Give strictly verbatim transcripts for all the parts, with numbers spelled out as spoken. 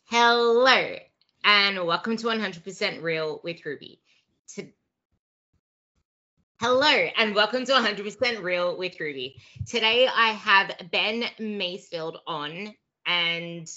Hello, and welcome to one hundred percent Real with Ruby. To- Hello, and welcome to one hundred percent Real with Ruby. Today I have Ben Macefield on, and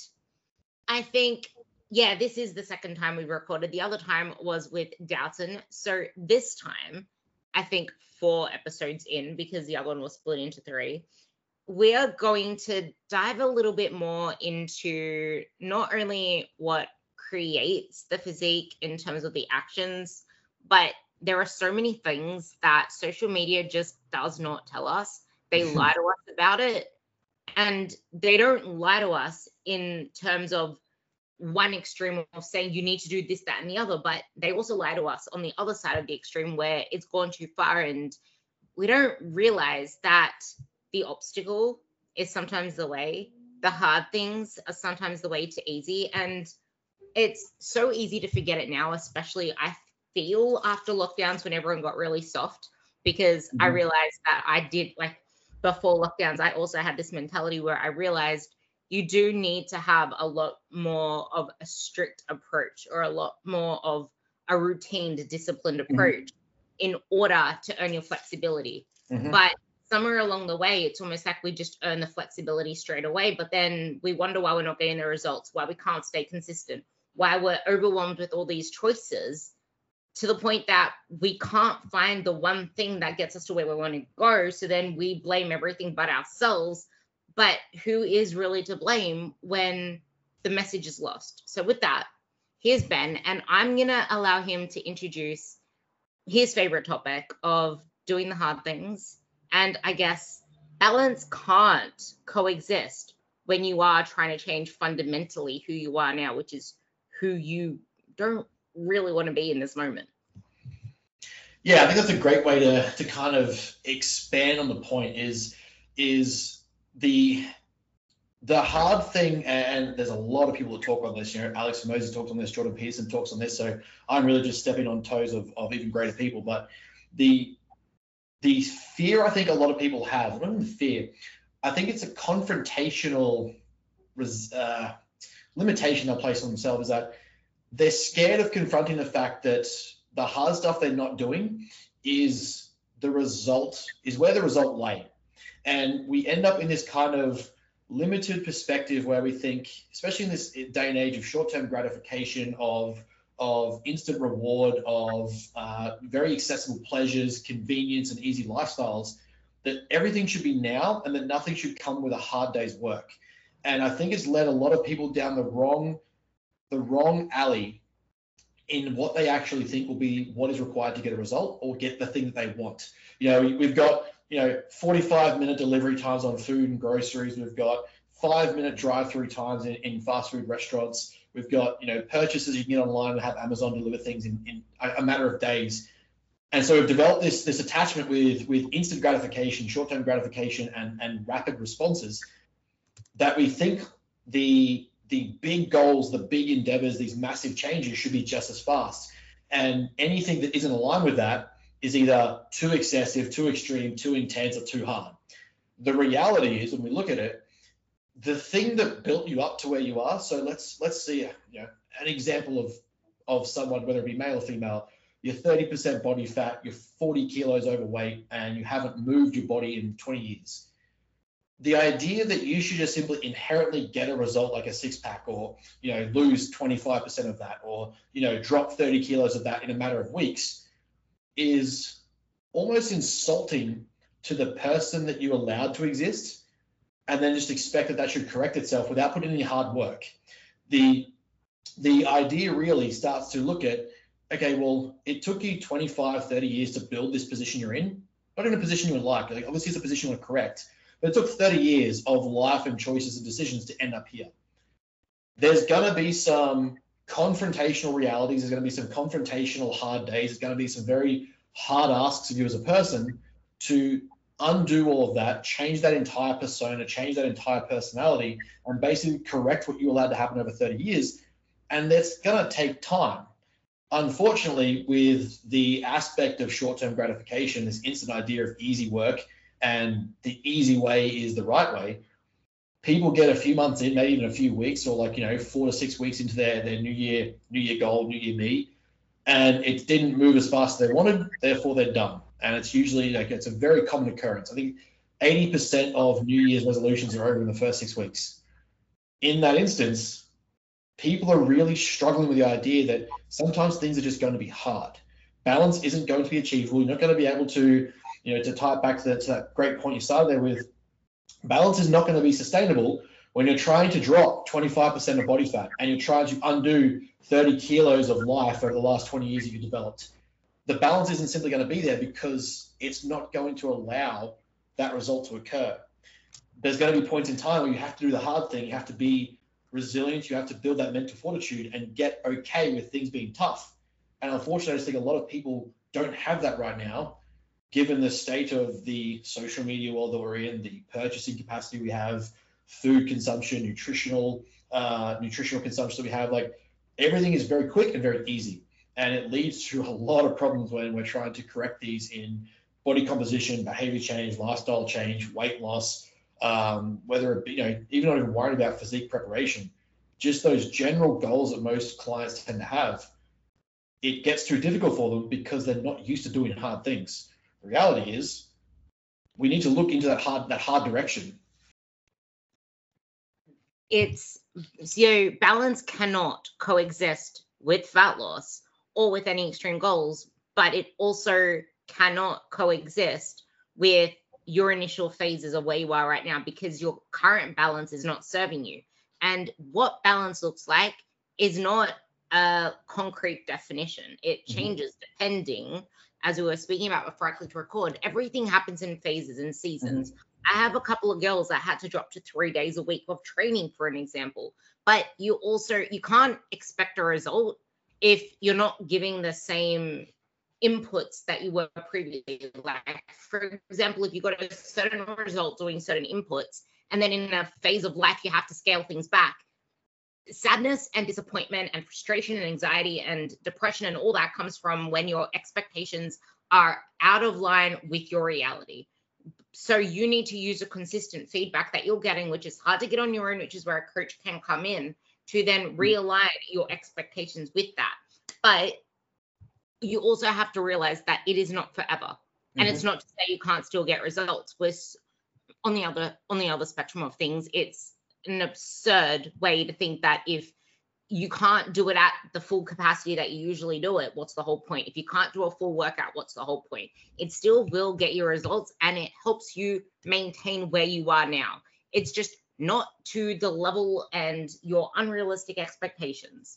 I think, yeah, this is the second time we've recorded. The other time was with Doughton. So this time, I think four episodes in, because the other one was split into three, we are going to dive a little bit more into not only what creates the physique in terms of the actions, but there are so many things that social media just does not tell us. They lie to us about it, and they don't lie to us in terms of one extreme of saying you need to do this, that, and the other, but they also lie to us on the other side of the extreme where it's gone too far and we don't realize that the obstacle is sometimes the way. The hard things are sometimes the way to easy. And it's so easy to forget it now, especially I feel after lockdowns when everyone got really soft, because mm-hmm. I realized that I did, like before lockdowns, I also had this mentality where I realized you do need to have a lot more of a strict approach or a lot more of a routined, disciplined approach mm-hmm. in order to earn your flexibility. Mm-hmm. But somewhere along the way, it's almost like we just earn the flexibility straight away, but then we wonder why we're not getting the results, why we can't stay consistent, why we're overwhelmed with all these choices to the point that we can't find the one thing that gets us to where we want to go. So then we blame everything but ourselves. But who is really to blame when the message is lost? So with that, here's Ben, and I'm going to allow him to introduce his favorite topic of doing the hard things. And I guess balance can't coexist when you are trying to change fundamentally who you are now, which is who you don't really want to be in this moment. Yeah, I think that's a great way to to kind of expand on the point is is the the hard thing, and there's a lot of people that talk on this. You know, Alex Hormozi talks on this, Jordan Peterson talks on this, so I'm really just stepping on toes of, of even greater people. But the the fear I think a lot of people have, not even fear, I think it's a confrontational uh, limitation they'll place on themselves, is that they're scared of confronting the fact that the hard stuff they're not doing is the result, is where the result lay. And we end up in this kind of limited perspective where we think, especially in this day and age of short-term gratification, of of instant reward, of uh, very accessible pleasures, convenience, and easy lifestyles, that everything should be now and that nothing should come with a hard day's work. And I think it's led a lot of people down the wrong, the wrong alley in what they actually think will be what is required to get a result or get the thing that they want. You know, we've got, you know, forty-five minute delivery times on food and groceries. We've got five minute drive-through times in, in fast food restaurants. We've got, you know, purchases you can get online and have Amazon deliver things in, in a matter of days. And so we've developed this, this attachment with, with instant gratification, short-term gratification, and, and rapid responses, that we think the, the big goals, the big endeavors, these massive changes should be just as fast. And anything that isn't aligned with that is either too excessive, too extreme, too intense, or too hard. The reality is, when we look at it, the thing that built you up to where you are. So let's let's see, you know, an example of of someone, whether it be male or female. You're thirty percent body fat, you're forty kilos overweight, and you haven't moved your body in twenty years. The idea that you should just simply inherently get a result like a six pack, or, you know, lose twenty-five percent of that, or, you know, drop thirty kilos of that in a matter of weeks, is almost insulting to the person that you allowed to exist, and then just expect that that should correct itself without putting any hard work. The, the idea really starts to look at, okay, well, it took you twenty-five, thirty years to build this position you're in, not in a position you would like. Like, obviously it's a position you want to correct, but it took thirty years of life and choices and decisions to end up here. There's going to be some confrontational realities. There's going to be some confrontational hard days. There's going to be some very hard asks of you as a person to undo all of that, change that entire persona, change that entire personality, and basically correct what you allowed to happen over thirty years. And that's going to take time. Unfortunately, with the aspect of short-term gratification, this instant idea of easy work and the easy way is the right way, people get a few months in, maybe even a few weeks, or like, you know, four to six weeks into their, their new year, new year goal, new year me, and it didn't move as fast as they wanted, therefore they're done. And it's usually like, it's a very common occurrence. I think eighty percent of New Year's resolutions are over in the first six weeks. In that instance, people are really struggling with the idea that sometimes things are just going to be hard. Balance isn't going to be achievable. You're not going to be able to, you know, to tie it back to that, to that great point you started there with, balance is not going to be sustainable when you're trying to drop twenty-five percent of body fat and you're trying to undo thirty kilos of life over the last twenty years that you developed. The balance isn't simply going to be there because it's not going to allow that result to occur. There's going to be points in time where you have to do the hard thing. You have to be resilient. You have to build that mental fortitude and get okay with things being tough. And unfortunately, I just think a lot of people don't have that right now, given the state of the social media world that we're in, the purchasing capacity we have, food consumption, nutritional, uh, nutritional consumption that we have. Like, everything is very quick and very easy. And it leads to a lot of problems when we're trying to correct these in body composition, behavior change, lifestyle change, weight loss, um, whether it be, you know, even not even worried about physique preparation, just those general goals that most clients tend to have. It gets too difficult for them because they're not used to doing hard things. The reality is we need to look into that hard, that hard direction. It's, so balance cannot coexist with fat loss or with any extreme goals, but it also cannot coexist with your initial phases of where you are right now, because your current balance is not serving you. And what balance looks like is not a concrete definition. It changes mm-hmm. depending, as we were speaking about before I clicked record, everything happens in phases and seasons. Mm-hmm. I have a couple of girls that had to drop to three days a week of training, for an example, but you also, you can't expect a result if you're not giving the same inputs that you were previously. Like, for example, if you got a certain result doing certain inputs, and then in a phase of life, you have to scale things back, sadness and disappointment and frustration and anxiety and depression and all that comes from when your expectations are out of line with your reality. So you need to use a consistent feedback that you're getting, which is hard to get on your own, which is where a coach can come in to then realign your expectations with that. But you also have to realize that it is not forever. Mm-hmm. And it's not to say you can't still get results. With on the other on the other spectrum of things, it's an absurd way to think that if you can't do it at the full capacity that you usually do it, what's the whole point? If you can't do a full workout, what's the whole point? It still will get you results, and it helps you maintain where you are now. It's just not to the level and your unrealistic expectations.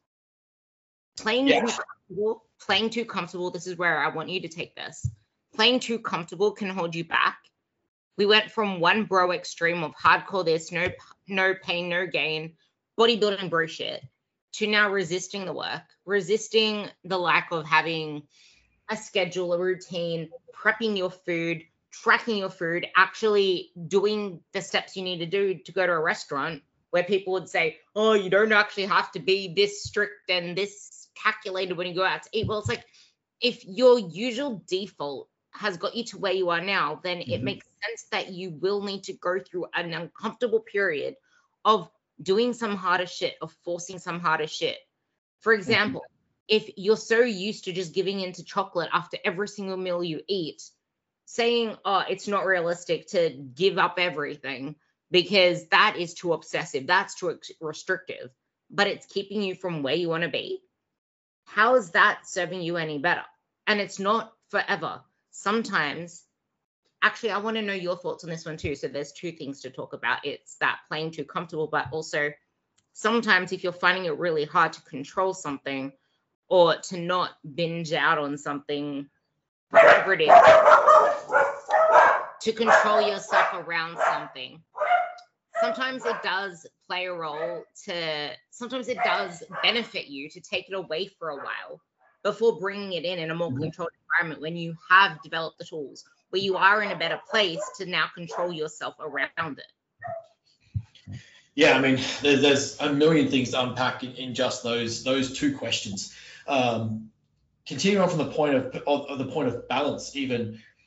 Playing yeah. too comfortable, playing too comfortable, this is where I want you to take this. Playing too comfortable can hold you back. We went from one bro extreme of hardcore this, no, no pain, no gain, bodybuilding bro shit, to now resisting the work, resisting the lack of having a schedule, a routine, prepping your food, tracking your food, actually doing the steps you need to do to go to a restaurant, where people would say, oh, you don't actually have to be this strict and this calculated when you go out to eat. Well, it's like, if your usual default has got you to where you are now, then mm-hmm. it makes sense that you will need to go through an uncomfortable period of doing some harder shit, of forcing some harder shit. For example, mm-hmm. if you're so used to just giving into chocolate after every single meal you eat, saying, oh, it's not realistic to give up everything because that is too obsessive, that's too ex- restrictive, but it's keeping you from where you want to be. How is that serving you any better? And it's not forever. Sometimes, actually, I want to know your thoughts on this one too. So there's two things to talk about. It's that playing too comfortable, but also sometimes if you're finding it really hard to control something or to not binge out on something, whatever it is, to control yourself around something, sometimes it does play a role to, sometimes it does benefit you to take it away for a while before bringing it in in a more controlled environment when you have developed the tools, where you are in a better place to now control yourself around it. Yeah, I mean, there's, there's a million things to unpack in, in just those those two questions. Um, continuing on from the point of, of, of the point of balance, even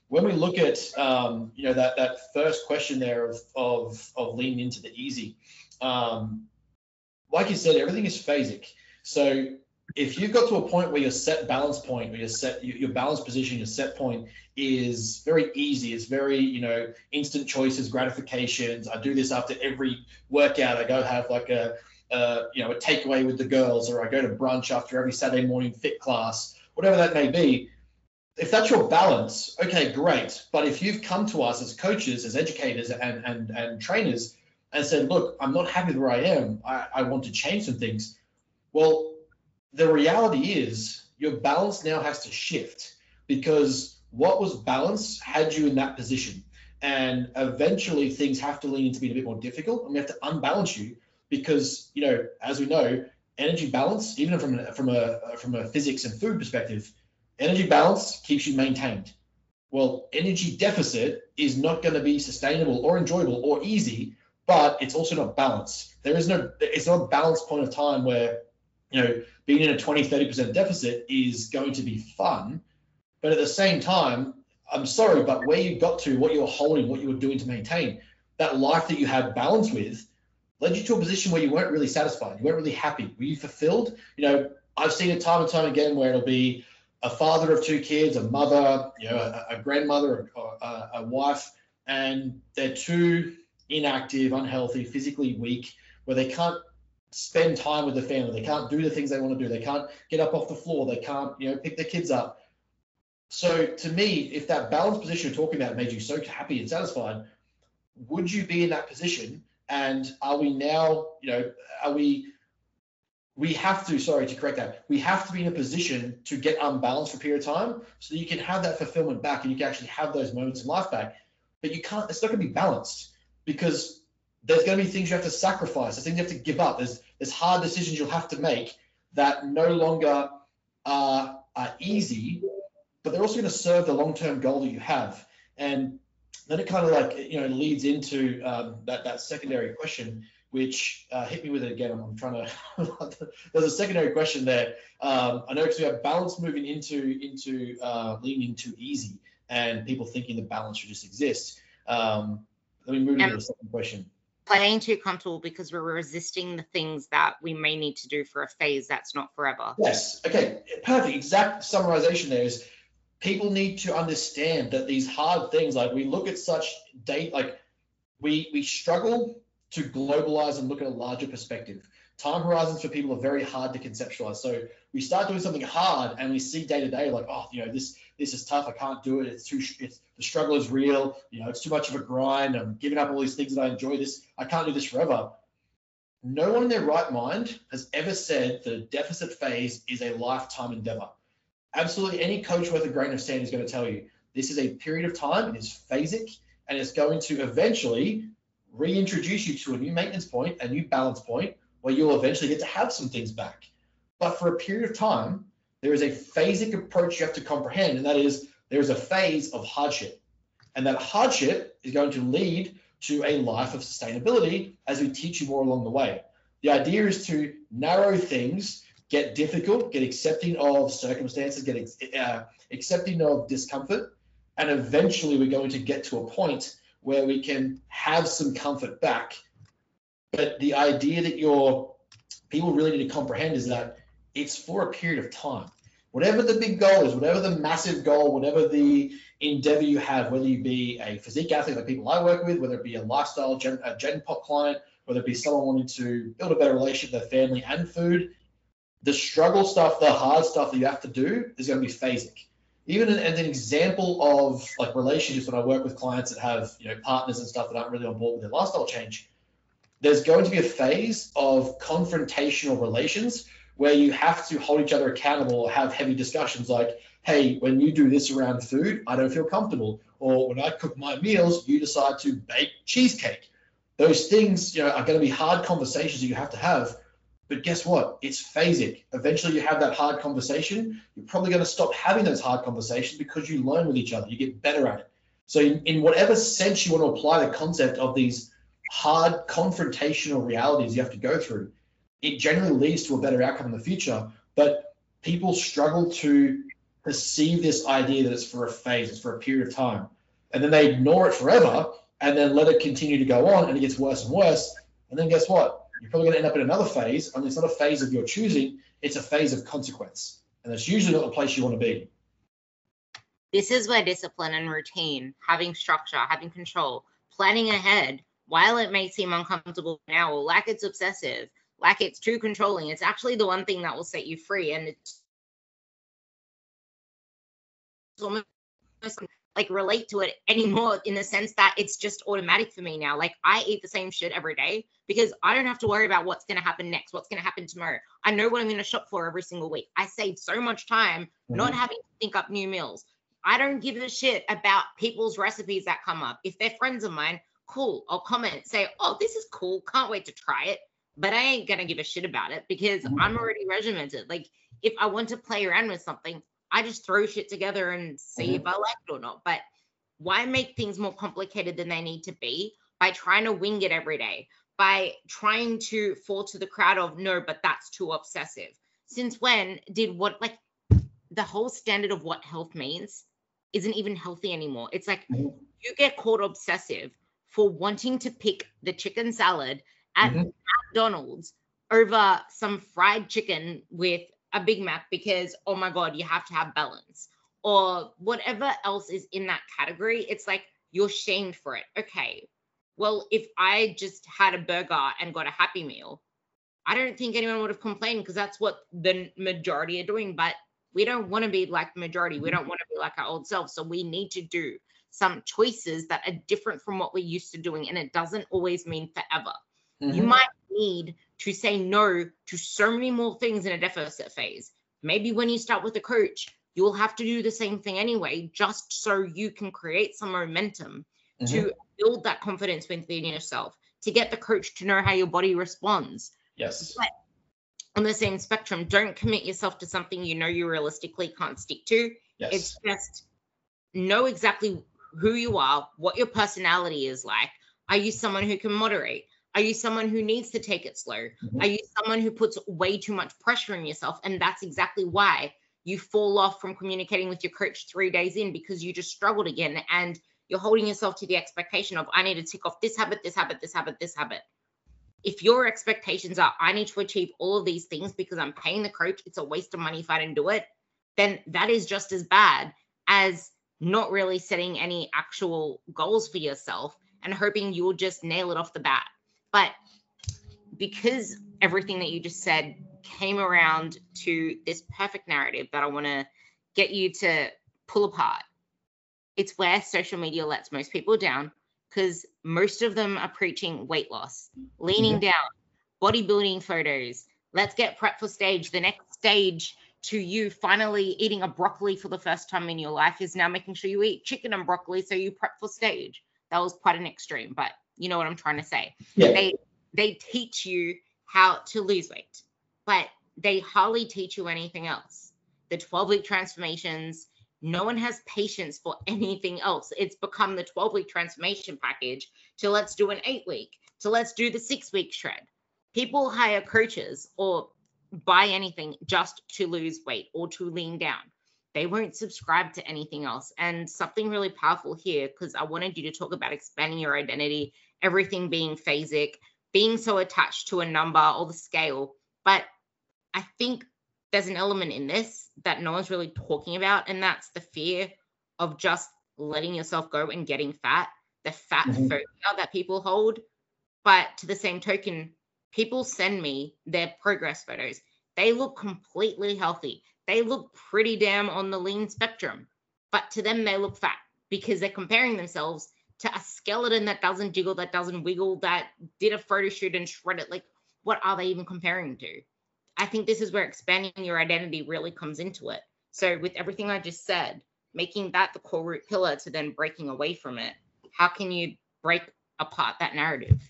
when we look at um, you know that that first question there of of, of leaning into the easy, um, like you said, everything is phasic. So if you've got to a point where your set balance point, where your set your balance position, your set point is very easy, it's very, you know, instant choices, gratifications. I do this after every workout. I go have like a, a you know a takeaway with the girls, or I go to brunch after every Saturday morning fit class, whatever that may be. If that's your balance, okay, great. But if you've come to us as coaches, as educators, and and and trainers, and said, look, I'm not happy with where I am. I, I want to change some things. Well, the reality is your balance now has to shift, because what was balanced had you in that position. And eventually things have to lean into being a bit more difficult, and we have to unbalance you, because, you know, as we know, energy balance, even from a, from a from a physics and food perspective, energy balance keeps you maintained. Well, energy deficit is not going to be sustainable or enjoyable or easy, but it's also not balanced. There is no, it's not a balanced point of time where, you know, being in a twenty, thirty percent deficit is going to be fun. But at the same time, I'm sorry, but where you got to, what you were holding, what you were doing to maintain, that life that you had balance with led you to a position where you weren't really satisfied. You weren't really happy. Were you fulfilled? You know, I've seen it time and time again where it'll be a father of two kids, a mother, you know, a, a grandmother, or a, a wife, and they're too inactive, unhealthy, physically weak, where they can't spend time with the family. They can't do the things they want to do. They can't get up off the floor. They can't, you know, pick their kids up. So to me, if that balanced position you're talking about made you so happy and satisfied, would you be in that position? And are we now, you know, are we, we have to, sorry to correct that, we have to be in a position to get unbalanced for a period of time so that you can have that fulfillment back and you can actually have those moments in life back. But you can't, it's not going to be balanced, because there's going to be things you have to sacrifice, there's things you have to give up, there's, there's hard decisions you'll have to make that no longer are, are easy, but they're also going to serve the long-term goal that you have. And then it kind of like, you know, leads into um, that, that secondary question, which uh, hit me with it again. I'm, I'm trying to, there's a secondary question there. Um, I know because we have balance moving into, into uh, leaning too easy and people thinking the balance should just exist. Um, let me move to the second question. Playing too comfortable because we're resisting the things that we may need to do for a phase that's not forever. Yes. Okay. Perfect. Exact summarization there is people need to understand that these hard things, like we look at such date, like we, we struggle to globalize and look at a larger perspective. Time horizons for people are very hard to conceptualize. So we start doing something hard and we see day to day, like, oh, you know, this this is tough. I can't do it. It's too, it's, the struggle is real. You know, it's too much of a grind. I'm giving up all these things that I enjoy. This, I can't do this forever. No one in their right mind has ever said that a deficit phase is a lifetime endeavor. Absolutely any coach worth a grain of sand is going to tell you this is a period of time. It is phasic, and it's going to eventually reintroduce you to a new maintenance point, a new balance point, where you'll eventually get to have some things back. But for a period of time, there is a phasic approach you have to comprehend, and that is there is a phase of hardship. And that hardship is going to lead to a life of sustainability as we teach you more along the way. The idea is to narrow things, get difficult, get accepting of circumstances, get uh, accepting of discomfort, and eventually we're going to get to a point where we can have some comfort back. But the idea that your people really need to comprehend is that it's for a period of time. Whatever the big goal is, whatever the massive goal, whatever the endeavor you have, whether you be a physique athlete like people I work with, whether it be a lifestyle gen, a Gen Pop client, whether it be someone wanting to build a better relationship with their family and food, the struggle stuff, the hard stuff that you have to do is going to be phasic. Even as an example of like relationships, when I work with clients that have, you know, partners and stuff that aren't really on board with their lifestyle change, there's going to be a phase of confrontational relations where you have to hold each other accountable or have heavy discussions like, hey, when you do this around food, I don't feel comfortable. Or when I cook my meals, you decide to bake cheesecake. Those things, you know, are going to be hard conversations that you have to have. But guess what? It's phasic. Eventually you have that hard conversation. You're probably going to stop having those hard conversations because you learn with each other. You get better at it. So in, in whatever sense you want to apply the concept of these hard confrontational realities you have to go through, it generally leads to a better outcome in the future. But people struggle to perceive this idea that it's for a phase, it's for a period of time, and then they ignore it forever, and then let it continue to go on, and it gets worse and worse. And then guess what? You're probably going to end up in another phase, and it's not a phase of your choosing, it's a phase of consequence. And it's usually not the place you want to be. This is where discipline and routine, having structure, having control, planning ahead, while it may seem uncomfortable now, or like it's obsessive, like it's too controlling, it's actually the one thing that will set you free. And it's almost like relate to it anymore in the sense that it's just automatic for me now. Like I eat the same shit every day because I don't have to worry about what's going to happen next, what's going to happen tomorrow. I know what I'm going to shop for every single week. I save so much time mm-hmm. not having to think up new meals. I don't give a shit about people's recipes that come up. If they're friends of mine, cool. I'll comment, say, oh, this is cool. Can't wait to try it. But I ain't going to give a shit about it because mm-hmm. I'm already regimented. Like if I want to play around with something, I just throw shit together and see mm-hmm. if I like it or not. But why make things more complicated than they need to be by trying to wing it every day, by trying to fall to the crowd of, no, but that's too obsessive. Since when did what, like the whole standard of what health means isn't even healthy anymore. It's like mm-hmm. you get called obsessive for wanting to pick the chicken salad at mm-hmm. McDonald's over some fried chicken with a Big Mac because, oh my God, you have to have balance, or whatever else is in that category. It's like you're shamed for it. Okay, well, if I just had a burger and got a Happy Meal, I don't think anyone would have complained because that's what the majority are doing. But we don't want to be like the majority. We don't want to be like our old self. So we need to do some choices that are different from what we're used to doing. And it doesn't always mean forever. Mm-hmm. You might need to say no to so many more things in a deficit phase. Maybe when you start with a coach, you will have to do the same thing anyway, just so you can create some momentum mm-hmm. to build that confidence within yourself, to get the coach to know how your body responds. Yes. But on the same spectrum, don't commit yourself to something you know you realistically can't stick to. Yes. It's just know exactly who you are, what your personality is like. Are you someone who can moderate? Are you someone who needs to take it slow? Mm-hmm. Are you someone who puts way too much pressure on yourself? And that's exactly why you fall off from communicating with your coach three days in, because you just struggled again and you're holding yourself to the expectation of, I need to tick off this habit, this habit, this habit, this habit. If your expectations are, I need to achieve all of these things because I'm paying the coach, it's a waste of money if I don't do it, then that is just as bad as not really setting any actual goals for yourself and hoping you'll just nail it off the bat. But because everything that you just said came around to this perfect narrative that I want to get you to pull apart, it's where social media lets most people down, because most of them are preaching weight loss, leaning mm-hmm. down, bodybuilding photos. Let's get prepped for stage. The next stage to you finally eating a broccoli for the first time in your life is now making sure you eat chicken and broccoli so you prep for stage. That was quite an extreme, but you know what I'm trying to say. Yeah. They they teach you how to lose weight, but they hardly teach you anything else. The twelve-week transformations, no one has patience for anything else. It's become the twelve-week transformation package to let's do an eight-week, to let's do the six-week shred. People hire coaches or buy anything just to lose weight or to lean down. They won't subscribe to anything else. And something really powerful here, because I wanted you to talk about expanding your identity, everything being phasic, being so attached to a number or the scale. But I think there's an element in this that no one's really talking about, and that's the fear of just letting yourself go and getting fat, the fat mm-hmm. phobia that people hold. But to the same token, people send me their progress photos. They look completely healthy. They look pretty damn on the lean spectrum, but to them, they look fat because they're comparing themselves to a skeleton that doesn't jiggle, that doesn't wiggle, that did a photo shoot and shred it. Like, what are they even comparing to? I think this is where expanding your identity really comes into it. So with everything I just said, making that the core root pillar to then breaking away from it, how can you break apart that narrative?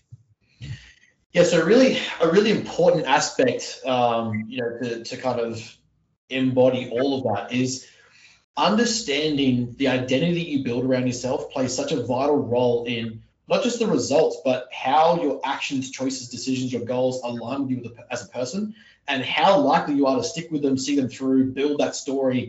Yeah, so really a really important aspect, um, you know, to, to kind of embody all of that is understanding the identity you build around yourself plays such a vital role in not just the results, but how your actions, choices, decisions, your goals align with you as a person, and how likely you are to stick with them, see them through, build that story,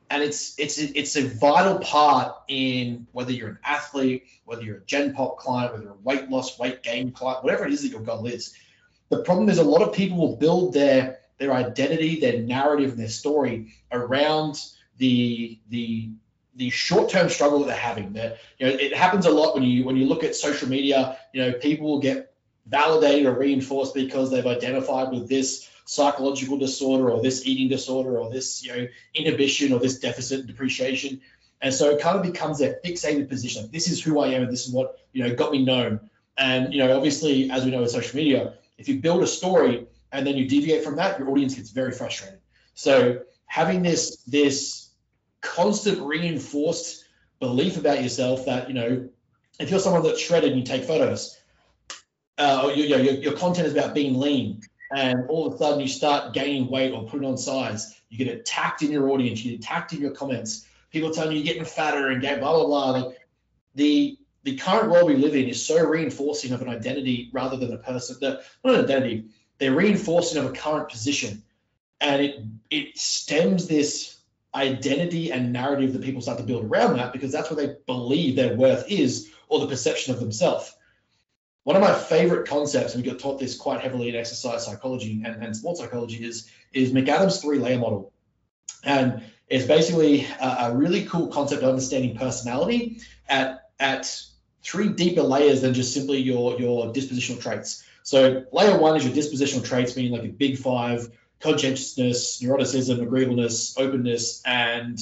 And it's it's it's a vital part in whether you're an athlete, whether you're a Gen Pop client, whether you're a weight loss, weight gain client, whatever it is that your goal is. The problem is a lot of people will build their their identity, their narrative, and their story around the the the short-term struggle that they're having. That, you know, it happens a lot when you when you look at social media. You know, people will get validated or reinforced because they've identified with this psychological disorder or this eating disorder or this, you know, inhibition or this deficit and depreciation. And so it kind of becomes a fixated position. This is who I am and this is what, you know, got me known. And, you know, obviously, as we know with social media, if you build a story and then you deviate from that, your audience gets very frustrated. So having this, this constant reinforced belief about yourself that, you know, if you're someone that's shredded and you take photos, uh, or you, you know, your, your content is about being lean, and all of a sudden you start gaining weight or putting on size, you get attacked in your audience, you get attacked in your comments, people telling you you're getting fatter and blah, blah, blah. Like the, the current world we live in is so reinforcing of an identity rather than a person. The, not an identity, they're reinforcing of a current position. And it, it stems this identity and narrative that people start to build around that because that's what they believe their worth is, or the perception of themselves. One of my favorite concepts, and we got taught this quite heavily in exercise psychology and, and sports psychology, is, is McAdams' three-layer model. And it's basically a, a really cool concept of understanding personality at, at three deeper layers than just simply your, your dispositional traits. So layer one is your dispositional traits, meaning like a big five: conscientiousness, neuroticism, agreeableness, openness, and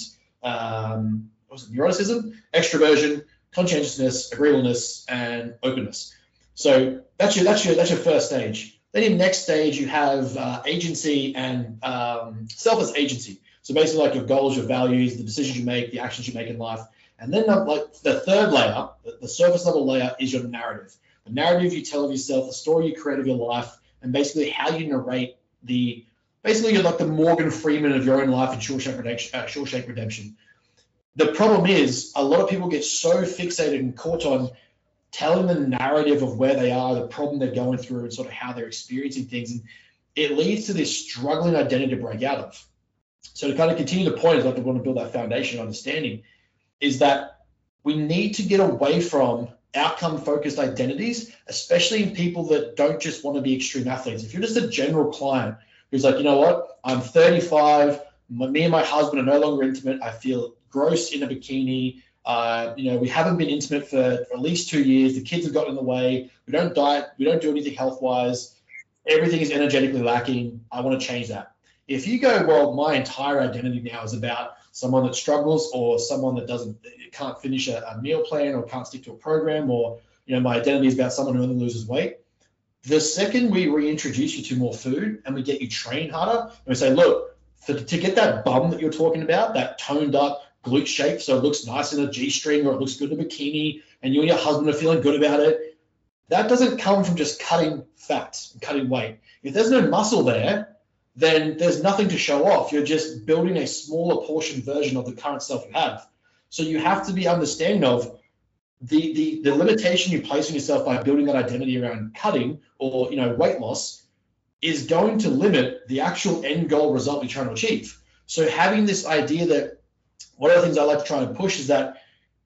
um, what was it? Neuroticism, extroversion, conscientiousness, agreeableness, and openness. So that's your that's your that's your first stage. Then in the next stage you have uh, agency and um, self as agency. So basically like your goals, your values, the decisions you make, the actions you make in life. And then uh, like the third layer, the, the surface level layer, is your narrative. The narrative you tell of yourself, the story you create of your life, and basically how you narrate the basically you're like the Morgan Freeman of your own life in Shawshank Redemption. Uh, Shawshank Redemption. The problem is a lot of people get so fixated and caught on telling the narrative of where they are, the problem they're going through, and sort of how they're experiencing things. And it leads to this struggling identity to break out of. So to kind of continue the point, is like we want to build that foundation understanding, is that we need to get away from outcome-focused identities, especially in people that don't just want to be extreme athletes. If you're just a general client who's like, you know what, I'm thirty-five, my, me and my husband are no longer intimate, I feel gross in a bikini, Uh, you know, we haven't been intimate for, for at least two years. The kids have gotten in the way. We don't diet. We don't do anything health-wise. Everything is energetically lacking. I want to change that. If you go, well, my entire identity now is about someone that struggles, or someone that doesn't, can't finish a, a meal plan, or can't stick to a program, or, you know, my identity is about someone who only loses weight. The second we reintroduce you to more food and we get you trained harder, and we say, look, for, to get that bum that you're talking about, that toned up glute shape, so it looks nice in a G-string, or it looks good in a bikini, and you and your husband are feeling good about it, that doesn't come from just cutting fat and cutting weight. If there's no muscle there, then there's nothing to show off. You're just building a smaller portion version of the current self you have. So you have to be understanding of the, the, the limitation you place on yourself by building that identity around cutting or, you know, weight loss is going to limit the actual end goal result you're trying to achieve. So having this idea that, one of the things I like to try and push is that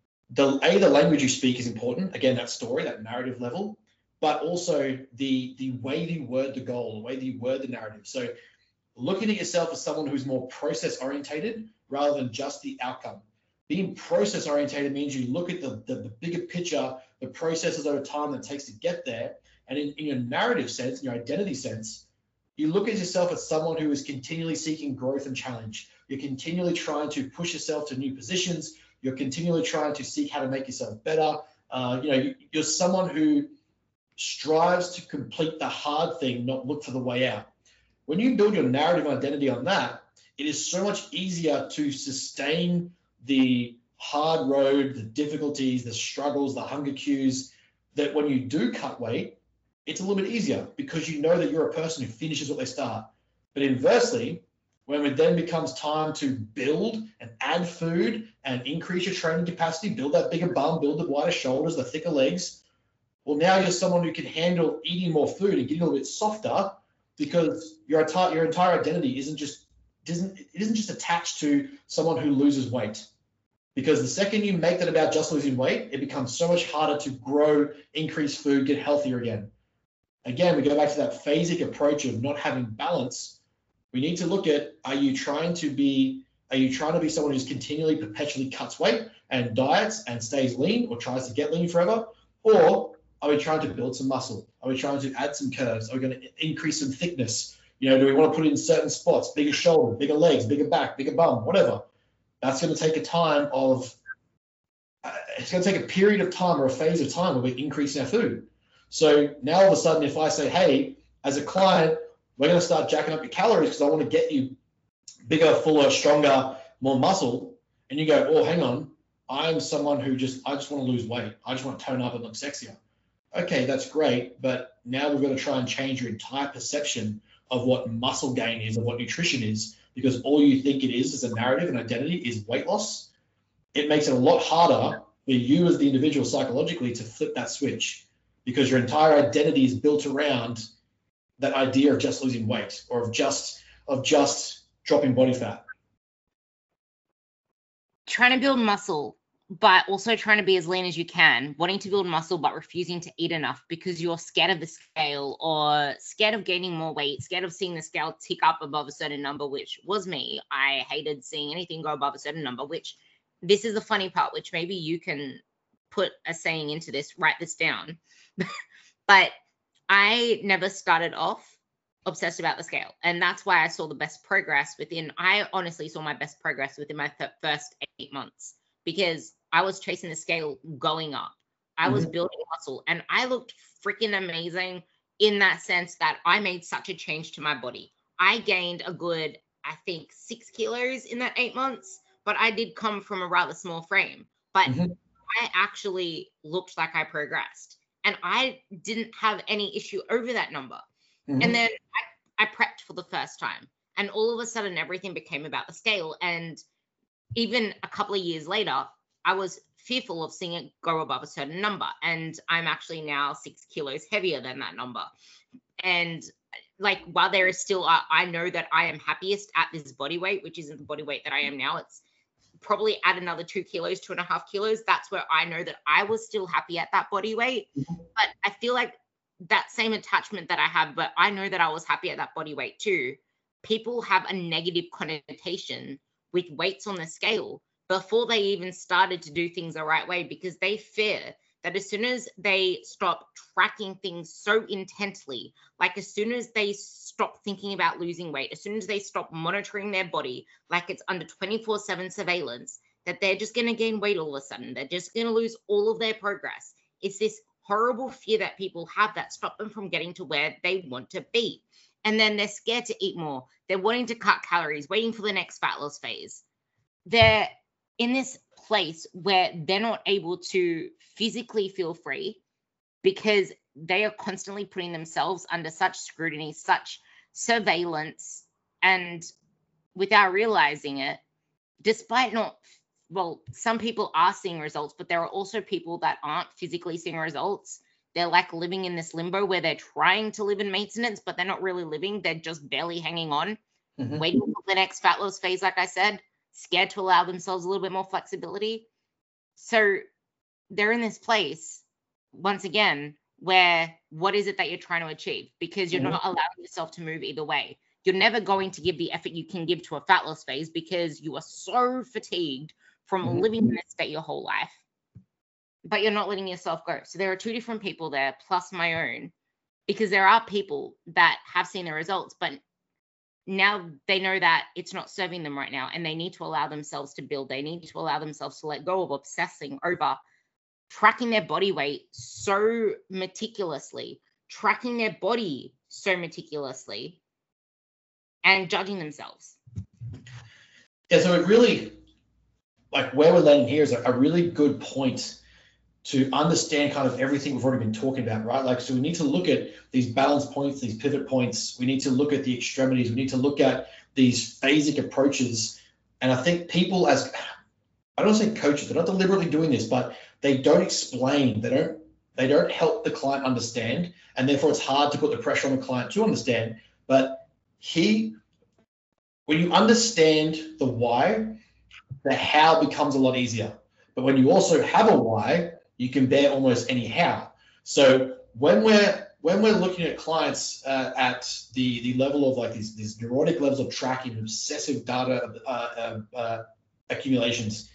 the A, the language you speak is important. Again, that story, that narrative level, but also the, the way you word the goal, the way that you word the narrative. So looking at yourself as someone who's more process orientated rather than just the outcome. Being process orientated means you look at the, the, the bigger picture, the processes over time that it takes to get there. And in, in your narrative sense, in your identity sense, you look at yourself as someone who is continually seeking growth and challenge. You're continually trying to push yourself to new positions. You're continually trying to seek how to make yourself better. Uh, you know, you're someone who strives to complete the hard thing, not look for the way out. When you build your narrative identity on that, it is so much easier to sustain the hard road, the difficulties, the struggles, the hunger cues, that when you do cut weight, it's a little bit easier because you know that you're a person who finishes what they start. But inversely, when it then becomes time to build and add food and increase your training capacity, build that bigger bum, build the wider shoulders, the thicker legs, well, now you're someone who can handle eating more food and getting a little bit softer because your entire, your entire identity isn't just doesn't it isn't just attached to someone who loses weight. Because the second you make that about just losing weight, it becomes so much harder to grow, increase food, get healthier again. Again, we go back to that phasic approach of not having balance. We need to look at, are you trying to be, are you trying to be someone who's continually, perpetually cuts weight and diets and stays lean or tries to get lean forever? Or are we trying to build some muscle? Are we trying to add some curves? Are we going to increase some thickness? You know, do we want to put it in certain spots, bigger shoulder, bigger legs, bigger back, bigger bum, whatever? That's going to take a time of, uh, it's going to take a period of time or a phase of time where we're increasing our food. So now all of a sudden, if I say, hey, as a client, we're going to start jacking up your calories because I want to get you bigger, fuller, stronger, more muscle. And you go, oh, hang on, I'm someone who just, I just want to lose weight. I just want to tone up and look sexier. Okay, that's great. But now we've got to try and change your entire perception of what muscle gain is, of what nutrition is, because all you think it is as a narrative and identity is weight loss. It makes it a lot harder for you as the individual psychologically to flip that switch, because your entire identity is built around that idea of just losing weight or of just of just dropping body fat. Trying to build muscle, but also trying to be as lean as you can, wanting to build muscle, but refusing to eat enough because you're scared of the scale or scared of gaining more weight, scared of seeing the scale tick up above a certain number, which was me. I hated seeing anything go above a certain number, which this is the funny part, which maybe you can put a saying into this, write this down. But I never started off obsessed about the scale. And that's why I saw the best progress within, I honestly saw my best progress within my th- first eight months. Because I was chasing the scale going up. I mm-hmm. was building muscle, and I looked freaking amazing in that sense that I made such a change to my body. I gained a good, I think, six kilos in that eight months, but I did come from a rather small frame. But mm-hmm. I actually looked like I progressed, and I didn't have any issue over that number. Mm-hmm. And then I, I prepped for the first time, and all of a sudden everything became about the scale. And even a couple of years later, I was fearful of seeing it go above a certain number. And I'm actually now six kilos heavier than that number. And like, while there is still, uh, I know that I am happiest at this body weight, which isn't the body weight that I am now. It's probably add another two kilos, two and a half kilos. That's where I know that I was still happy at that body weight. Mm-hmm. But I feel like that same attachment that I have, but I know that I was happy at that body weight too. People have a negative connotation with weights on the scale before they even started to do things the right way, because they fear that as soon as they stop tracking things so intently, like as soon as they stop thinking about losing weight, as soon as they stop monitoring their body like it's under twenty-four seven surveillance, that they're just going to gain weight all of a sudden. They're just going to lose all of their progress. It's this horrible fear that people have that stop them from getting to where they want to be. And then they're scared to eat more. They're wanting to cut calories, waiting for the next fat loss phase. They're in this place where they're not able to physically feel free because they are constantly putting themselves under such scrutiny, such surveillance, and without realizing it, despite not, well, some people are seeing results, but there are also people that aren't physically seeing results. They're like living in this limbo where they're trying to live in maintenance, but they're not really living. They're just barely hanging on, mm-hmm. waiting for the next fat loss phase, like I said, scared to allow themselves a little bit more flexibility. So they're in this place, once again, where what is it that you're trying to achieve? Because you're mm-hmm. not allowing yourself to move either way. You're never going to give the effort you can give to a fat loss phase because you are so fatigued from mm-hmm. living in this state your whole life, but you're not letting yourself go. So there are two different people there, plus my own, because there are people that have seen the results, but now they know that it's not serving them right now, and they need to allow themselves to build. They need to allow themselves to let go of obsessing over tracking their body weight so meticulously, tracking their body so meticulously, and judging themselves. Yeah, so it really, like where we're landing here is a, a really good point to understand kind of everything we've already been talking about, right? Like, so we need to look at these balance points, these pivot points. We need to look at the extremities. We need to look at these phasic approaches. And I think people as, I don't want to say coaches, they're not deliberately doing this, but they don't explain, they don't, they don't help the client understand. And therefore it's hard to put the pressure on the client to understand. But he, when you understand the why, the how becomes a lot easier. But when you also have a why, you can bear almost any how. So when we're when we're looking at clients uh, at the the level of like these these neurotic levels of tracking, obsessive data uh, uh, uh, accumulations,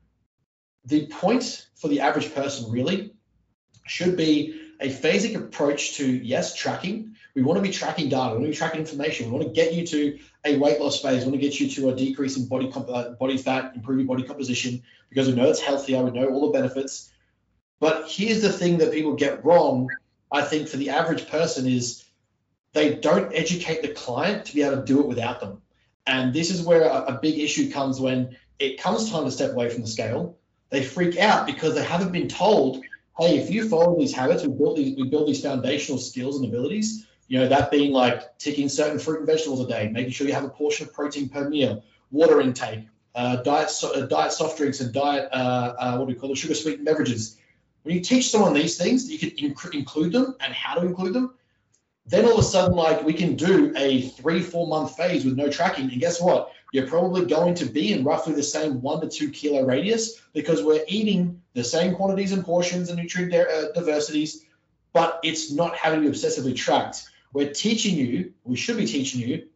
the point for the average person really should be a phasic approach to, yes, tracking. We want to be tracking data. We want to be tracking information. We want to get you to a weight loss phase. We want to get you to a decrease in body comp- uh, body fat, improve your body composition, because we know it's healthier. We know all the benefits. But here's the thing that people get wrong, I think, for the average person is they don't educate the client to be able to do it without them. And this is where a, a big issue comes when it comes time to step away from the scale. They freak out because they haven't been told, hey, if you follow these habits, we build these, we build these foundational skills and abilities, you know, that being like ticking certain fruit and vegetables a day, making sure you have a portion of protein per meal, water intake, uh, diet, so, uh, diet soft drinks and diet, uh, uh, what do we call it, sugar sweetened beverages. When you teach someone these things, you can inc- include them and how to include them. Then all of a sudden, like we can do a three, four month phase with no tracking. And guess what? You're probably going to be in roughly the same one to two kilo radius because we're eating the same quantities and portions and nutrient uh, diversities, but it's not having to be obsessively tracked. We're teaching you, we should be teaching you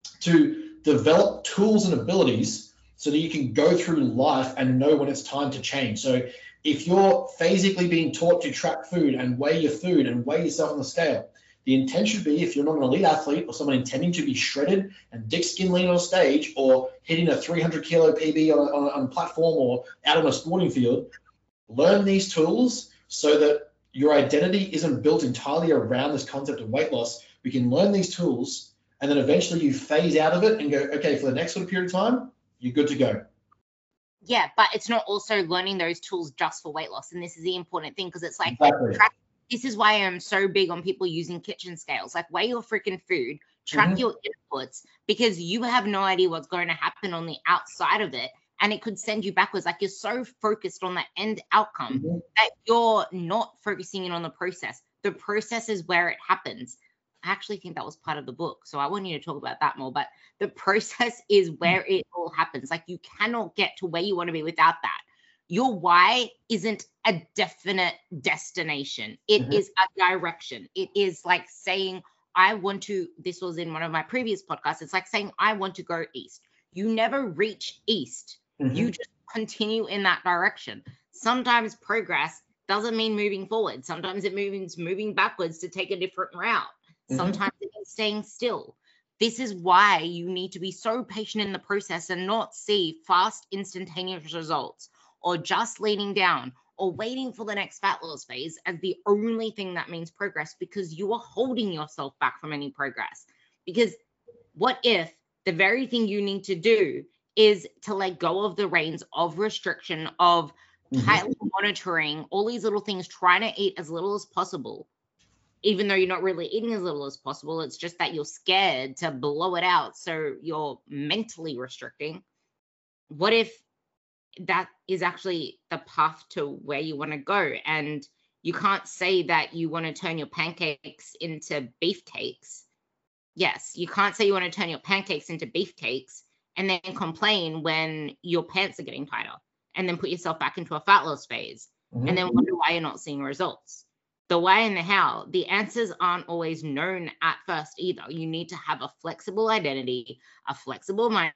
to develop tools and abilities so that you can go through life and know when it's time to change. So if you're phasically being taught to track food and weigh your food and weigh yourself on the scale, the intent should be, if you're not an elite athlete or someone intending to be shredded and dick skin lean on a stage or hitting a three hundred kilo P B on a, on, a, on a platform or out on a sporting field, learn these tools so that your identity isn't built entirely around this concept of weight loss. We can learn these tools and then eventually you phase out of it and go, okay, for the next sort of period of time, you're good to go. Yeah, but it's not also learning those tools just for weight loss. And this is the important thing because it's like, exactly. track, this is why I'm so big on people using kitchen scales. Like, weigh your freaking food, track mm-hmm. your inputs, because you have no idea what's going to happen on the outside of it. And it could send you backwards. Like, you're so focused on that end outcome mm-hmm. that you're not focusing in on the process. The process is where it happens. I actually think that was part of the book, so I want you to talk about that more. But the process is where it all happens. Like, you cannot get to where you want to be without that. Your why isn't a definite destination. It mm-hmm. is a direction. It is like saying, I want to, this was in one of my previous podcasts, it's like saying, I want to go east. You never reach east. Mm-hmm. You just continue in that direction. Sometimes progress doesn't mean moving forward. Sometimes it means moving backwards to take a different route. Sometimes mm-hmm. it means staying still. This is why you need to be so patient in the process and not see fast, instantaneous results or just leaning down or waiting for the next fat loss phase as the only thing that means progress, because you are holding yourself back from any progress. Because what if the very thing you need to do is to let go of the reins of restriction, of mm-hmm. tightly monitoring all these little things, trying to eat as little as possible, even though you're not really eating as little as possible. It's just that you're scared to blow it out, so you're mentally restricting. What if that is actually the path to where you want to go? And you can't say that you want to turn your pancakes into beefcakes. Yes, you can't say you want to turn your pancakes into beefcakes and then complain when your pants are getting tighter and then put yourself back into a fat loss phase mm-hmm. and then wonder why you're not seeing results. The why and the how, the answers aren't always known at first either. You need to have a flexible identity, a flexible mindset,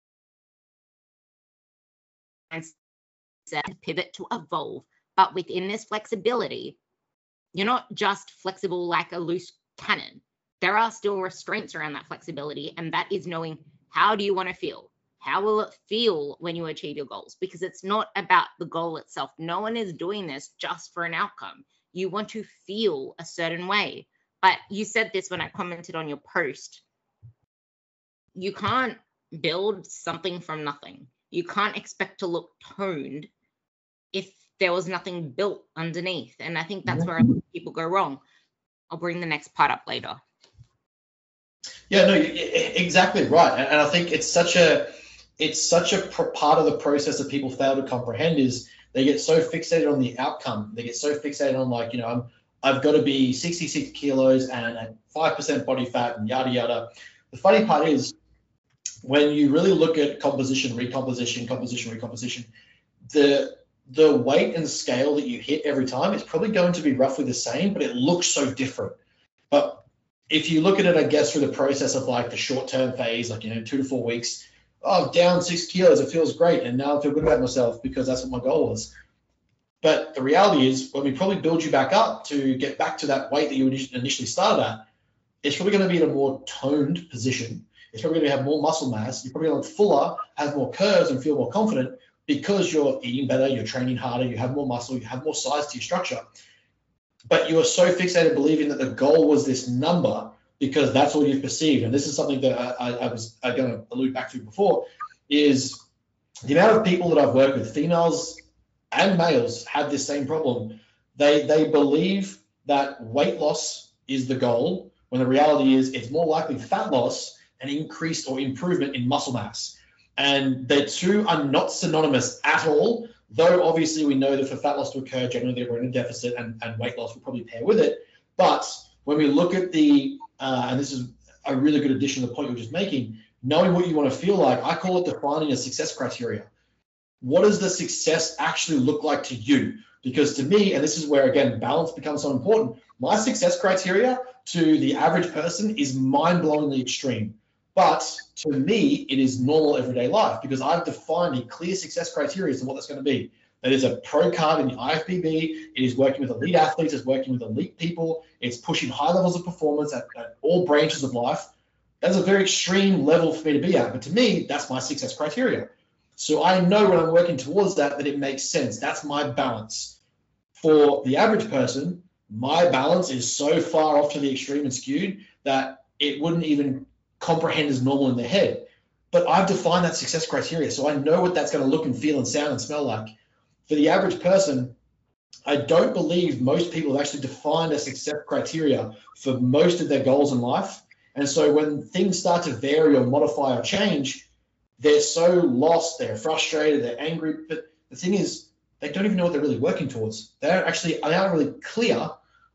pivot to evolve. But within this flexibility, you're not just flexible like a loose cannon. There are still restraints around that flexibility, and that is knowing, how do you want to feel? How will it feel when you achieve your goals? Because it's not about the goal itself. No one is doing this just for an outcome. You want to feel a certain way. But you said this when I commented on your post. You can't build something from nothing. You can't expect to look toned if there was nothing built underneath. And I think that's where people go wrong. I'll bring the next part up later. Yeah, no, exactly right. And I think it's such a, it's such a part of the process that people fail to comprehend is they get so fixated on the outcome. They get so fixated on, like, you know, I'm, I've got to be sixty-six kilos and at five percent body fat and yada, yada. The funny part is when you really look at composition, recomposition, composition, recomposition, the the weight and scale that you hit every time is probably going to be roughly the same, but it looks so different. But if you look at it, I guess, through the process of like the short-term phase, like, you know, two to four weeks, oh, down six kilos, it feels great. And now I feel good about myself because that's what my goal was. But the reality is, when we probably build you back up to get back to that weight that you initially started at, it's probably going to be in a more toned position. It's probably going to have more muscle mass. You're probably going to look fuller, have more curves, and feel more confident because you're eating better, you're training harder, you have more muscle, you have more size to your structure. But you are so fixated believing that the goal was this number because that's all you've perceived. And this is something that I, I was I going to allude back to before, is the amount of people that I've worked with, females and males, have this same problem. They they believe that weight loss is the goal, when the reality is it's more likely fat loss and increased or improvement in muscle mass. And the two are not synonymous at all, though obviously we know that for fat loss to occur, generally we're in a deficit, and, and weight loss will probably pair with it. But when we look at the, uh, and this is a really good addition to the point you're just making, knowing what you want to feel like, I call it defining a success criteria. What does the success actually look like to you? Because to me, and this is where, again, balance becomes so important, my success criteria to the average person is mind-blowingly extreme. But to me, it is normal everyday life because I've defined a clear success criteria as to what that's going to be. That is a pro card in the I F B B. It is working with elite athletes. It's working with elite people. It's pushing high levels of performance at, at all branches of life. That's a very extreme level for me to be at. But to me, that's my success criteria. So I know when I'm working towards that, that it makes sense. That's my balance. For the average person, my balance is so far off to the extreme and skewed that it wouldn't even comprehend as normal in their head. But I've defined that success criteria, so I know what that's going to look and feel and sound and smell like. For the average person, I don't believe most people have actually defined a success criteria for most of their goals in life. And so when things start to vary or modify or change, they're so lost, they're frustrated, they're angry. But the thing is, they don't even know what they're really working towards. They don't actually, they aren't really clear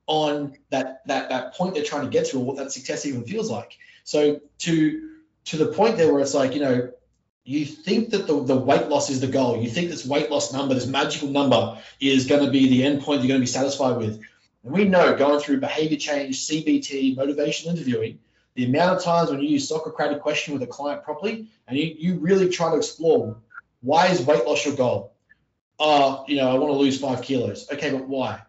on that, that, that point they're trying to get to or what that success even feels like. So to to the point there where it's like, you know, you think that the, the weight loss is the goal. You think this weight loss number, this magical number, is going to be the end point you're going to be satisfied with. And we know, going through behavior change, C B T, motivational interviewing, the amount of times when you use Socratic question with a client properly, and you, you really try to explore, why is weight loss your goal? Uh, you know, I want to lose five kilos. Okay, but why?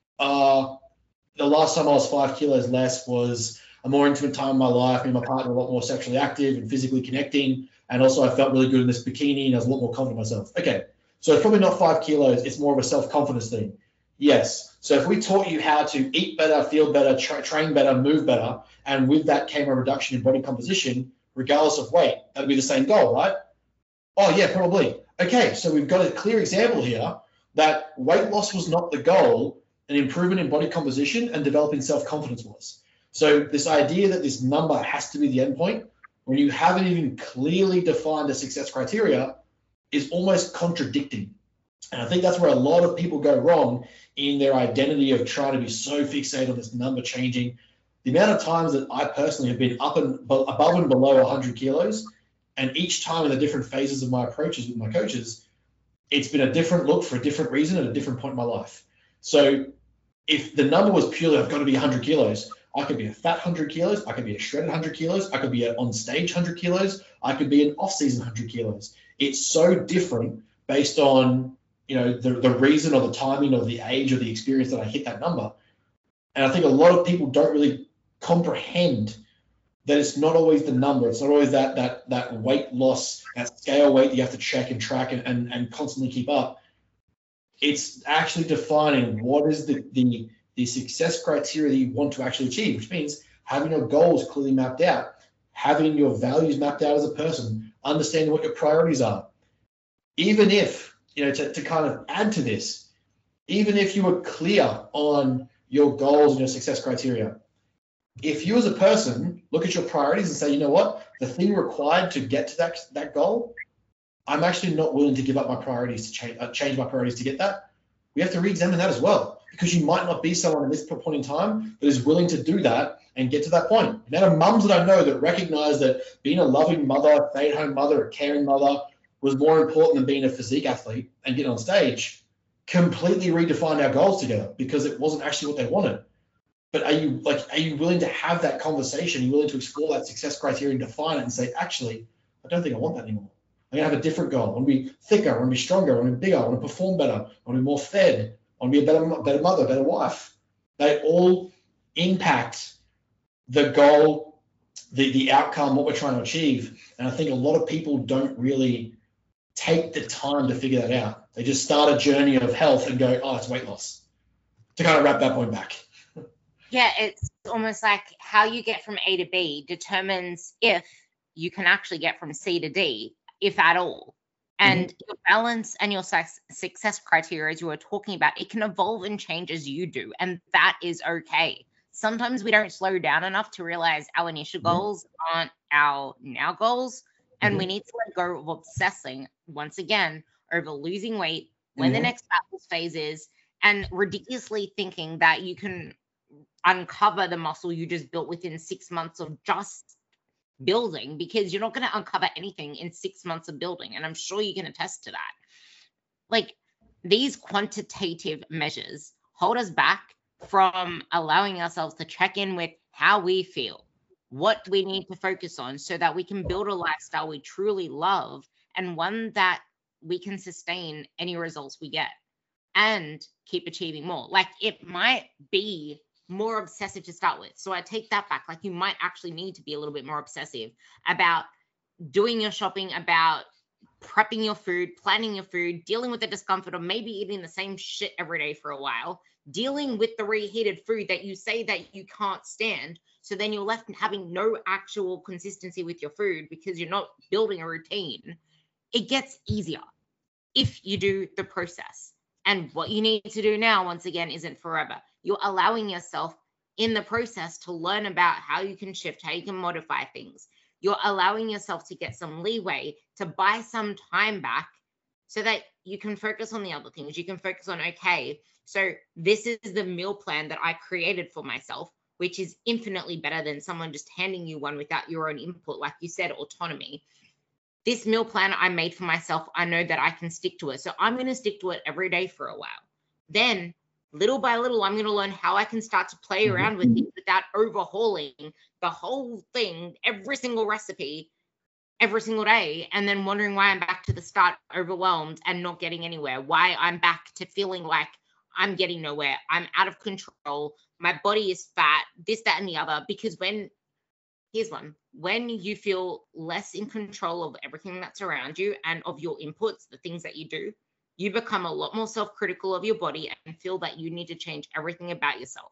Uh, the last time I was five kilos less was a more intimate time in my life. Me and my partner were a lot more sexually active and physically connecting. And also I felt really good in this bikini and I was a lot more confident in myself. Okay, so it's probably not five kilos. It's more of a self-confidence thing. Yes. So if we taught you how to eat better, feel better, tra- train better, move better, and with that came a reduction in body composition, regardless of weight, that'd be the same goal, right? Oh yeah, probably. Okay, so we've got a clear example here that weight loss was not the goal, and improvement in body composition and developing self-confidence was. So this idea that this number has to be the endpoint, when you haven't even clearly defined a success criteria, is almost contradicting. And I think that's where a lot of people go wrong in their identity of trying to be so fixated on this number changing. The amount of times that I personally have been up and above and below one hundred kilos, and each time in the different phases of my approaches with my coaches, it's been a different look for a different reason at a different point in my life. So if the number was purely, I've got to be one hundred kilos, I could be a fat one hundred kilos, I could be a shredded one hundred kilos, I could be an on stage one hundred kilos, I could be an off-season one hundred kilos. It's so different based on, you know, the, the reason or the timing or the age or the experience that I hit that number. And I think a lot of people don't really comprehend that it's not always the number. It's not always that that that weight loss, that scale weight that you have to check and track and, and, and constantly keep up. It's actually defining what is the, the the success criteria that you want to actually achieve, which means having your goals clearly mapped out, having your values mapped out as a person, understanding what your priorities are. Even if, you know, to, to kind of add to this, even if you were clear on your goals and your success criteria, if you as a person look at your priorities and say, you know what, the thing required to get to that, that goal, I'm actually not willing to give up my priorities to change, uh, change my priorities to get that, we have to re-examine that as well. because you might not be someone in this point in time that is willing to do that and get to that point. The amount of mums that I know that recognize that being a loving mother, stay-at-home mother, a caring mother was more important than being a physique athlete and getting on stage, completely redefined our goals together because it wasn't actually what they wanted. But are you like, are you willing to have that conversation? Are you willing to explore that success criteria and define it and say, actually, I don't think I want that anymore. I'm gonna have a different goal. I want to be thicker. I want to be stronger. I want to be bigger. I want to perform better. I want to be more fed. I want to be a better, better mother, better wife. They all impact the goal, the, the outcome, what we're trying to achieve. And I think a lot of people don't really take the time to figure that out. They just start a journey of health and go, oh, it's weight loss. To kind of wrap that point back. Yeah, it's almost like how you get from A to B determines if you can actually get from C to D, if at all. And mm-hmm. your balance and your success criteria, as you were talking about, it can evolve and change as you do. And that is okay. Sometimes we don't slow down enough to realize our initial mm-hmm. goals aren't our now goals. And mm-hmm. we need to let go of obsessing, once again, over losing weight, when mm-hmm. the next battle phase is, and ridiculously thinking that you can uncover the muscle you just built within six months of just building, because you're not going to uncover anything in six months of building. And I'm sure you can attest to that. Like, these quantitative measures hold us back from allowing ourselves to check in with how we feel, what we need to focus on, so that we can build a lifestyle we truly love and one that we can sustain any results we get and keep achieving more. Like, it might be more obsessive to start with. So I take that back. Like, you might actually need to be a little bit more obsessive about doing your shopping, about prepping your food, planning your food, dealing with the discomfort of maybe eating the same shit every day for a while, dealing with the reheated food that you say that you can't stand. So then you're left having no actual consistency with your food because you're not building a routine. It gets easier if you do the process. And what you need to do now, once again, isn't forever. You're allowing yourself in the process to learn about how you can shift, how you can modify things. You're allowing yourself to get some leeway, to buy some time back so that you can focus on the other things. You can focus on, okay, so this is the meal plan that I created for myself, which is infinitely better than someone just handing you one without your own input. Like you said, autonomy. This meal plan I made for myself, I know that I can stick to it. So I'm going to stick to it every day for a while. Then little by little, I'm going to learn how I can start to play around with it without overhauling the whole thing, every single recipe, every single day, and then wondering why I'm back to the start, overwhelmed and not getting anywhere, why I'm back to feeling like I'm getting nowhere, I'm out of control, my body is fat, this, that, and the other. Because when, here's one, when you feel less in control of everything that's around you and of your inputs, the things that you do, you become a lot more self-critical of your body and feel that you need to change everything about yourself.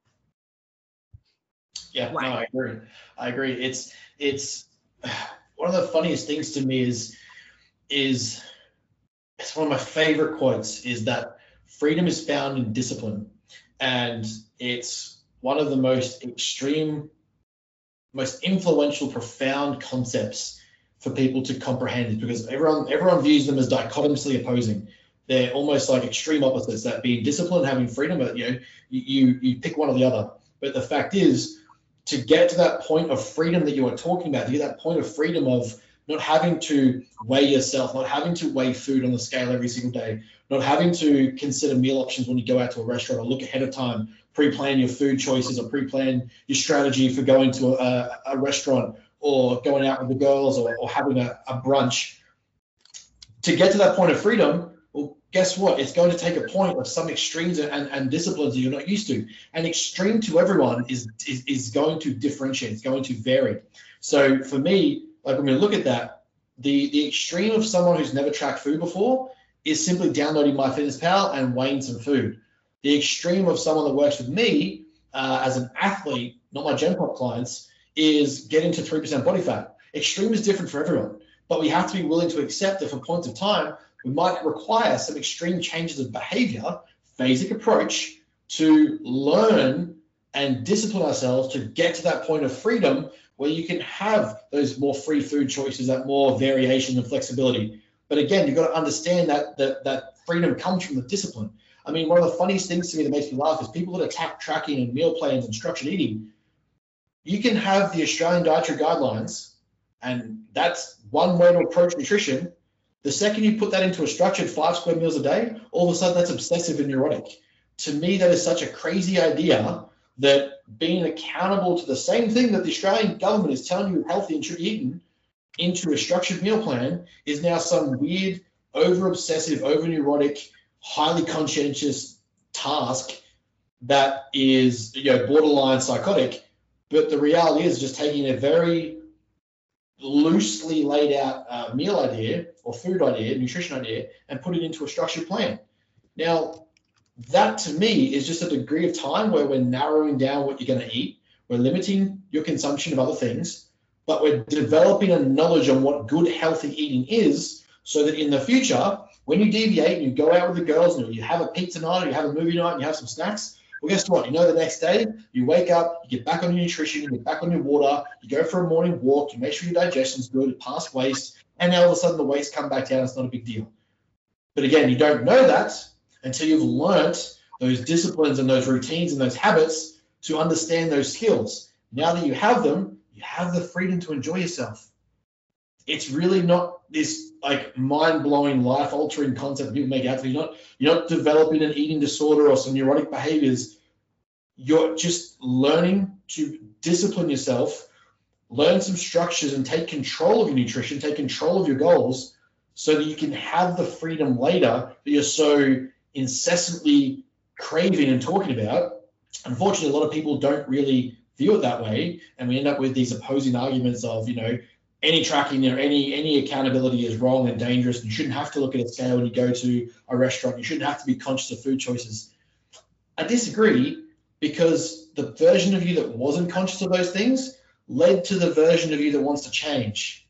Yeah, wow. No, I agree. I agree. It's it's one of the funniest things to me is is it's one of my favorite quotes is that freedom is found in discipline, and it's one of the most extreme, most influential, profound concepts for people to comprehend, because everyone everyone views them as dichotomously opposing. They're almost like extreme opposites, that being disciplined, having freedom, but you know, you you pick one or the other. But the fact is, to get to that point of freedom that you are talking about, to get that point of freedom of not having to weigh yourself, not having to weigh food on the scale every single day, not having to consider meal options when you go out to a restaurant, or look ahead of time, pre-plan your food choices, or pre-plan your strategy for going to a, a restaurant, or going out with the girls, or, or having a, a brunch. To get to that point of freedom, well, guess what? It's going to take a point of some extremes and, and disciplines that you're not used to. And extreme to everyone is, is, is going to differentiate. It's going to vary. So for me, like when we look at that, the, the extreme of someone who's never tracked food before is simply downloading MyFitnessPal and weighing some food. The extreme of someone that works with me uh, as an athlete, not my Gen Pop clients, is getting to three percent body fat. Extreme is different for everyone, but we have to be willing to accept that for points of time, we might require some extreme changes of behavior, phasic approach, to learn and discipline ourselves to get to that point of freedom where you can have those more free food choices, that more variation and flexibility. But again, you've got to understand that that, that freedom comes from the discipline. I mean, one of the funniest things to me that makes me laugh is people that attack tracking and meal plans and structured eating. You can have the Australian Dietary Guidelines, and that's one way to approach nutrition. The second you put that into a structured five square meals a day, all of a sudden that's obsessive and neurotic. To me, that is such a crazy idea that being accountable to the same thing that the Australian government is telling you healthy and should be eaten into a structured meal plan is now some weird, over-obsessive, over-neurotic, highly conscientious task that is, you know, borderline psychotic. But the reality is just taking a very loosely laid out uh, meal idea or food idea, nutrition idea, and put it into a structured plan. Now, that to me is just a degree of time where we're narrowing down what you're going to eat. We're limiting your consumption of other things, but we're developing a knowledge on what good, healthy eating is so that in the future, when you deviate and you go out with the girls and you have a pizza night or you have a movie night and you have some snacks, well, guess what? You know, the next day you wake up, you get back on your nutrition, you get back on your water, you go for a morning walk, you make sure your digestion's good, you pass waste, and now all of a sudden the waste come back down. It's not a big deal. But again, you don't know that until you've learnt those disciplines and those routines and those habits to understand those skills. Now that you have them, you have the freedom to enjoy yourself. It's really not this like mind-blowing, life-altering concept people make out to be. You're not, you're not developing an eating disorder or some neurotic behaviors. You're just learning to discipline yourself, learn some structures, and take control of your nutrition, take control of your goals so that you can have the freedom later that you're so incessantly craving and talking about. Unfortunately, a lot of people don't really view it that way, and we end up with these opposing arguments of, you know, any tracking or any any accountability is wrong and dangerous. You shouldn't have to look at a scale when you go to a restaurant. You shouldn't have to be conscious of food choices. I disagree, because the version of you that wasn't conscious of those things led to the version of you that wants to change.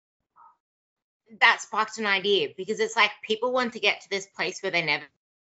That sparked an idea, because it's like people want to get to this place where they never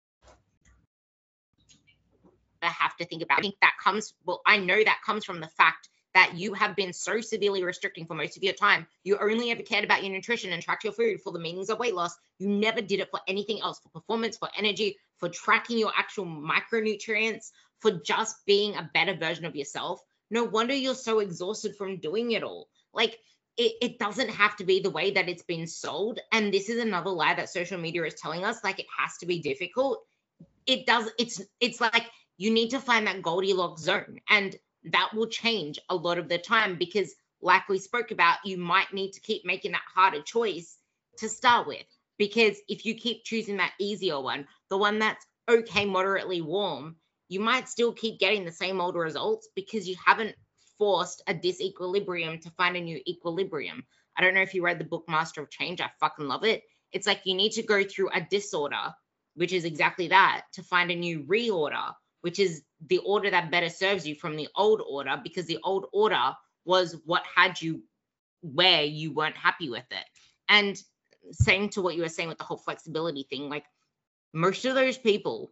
have to think about it. I think that comes, well, I know that comes from the fact that you have been so severely restricting for most of your time. You only ever cared about your nutrition and tracked your food for the meanings of weight loss. You never did it for anything else, for performance, for energy, for tracking your actual micronutrients, for just being a better version of yourself. No wonder you're so exhausted from doing it all. Like, it, it doesn't have to be the way that it's been sold. And this is another lie that social media is telling us, like, it has to be difficult. It does. It's, it's like, you need to find that Goldilocks zone, and that will change a lot of the time, because like we spoke about, you might need to keep making that harder choice to start with, because if you keep choosing that easier one, the one that's okay, moderately warm, you might still keep getting the same old results because you haven't forced a disequilibrium to find a new equilibrium. I don't know if you read the book Master of Change. I fucking love it. It's like you need to go through a disorder, which is exactly that, to find a new reorder, which is the order that better serves you from the old order, because the old order was what had you where you weren't happy with it. And same to what you were saying with the whole flexibility thing, like most of those people,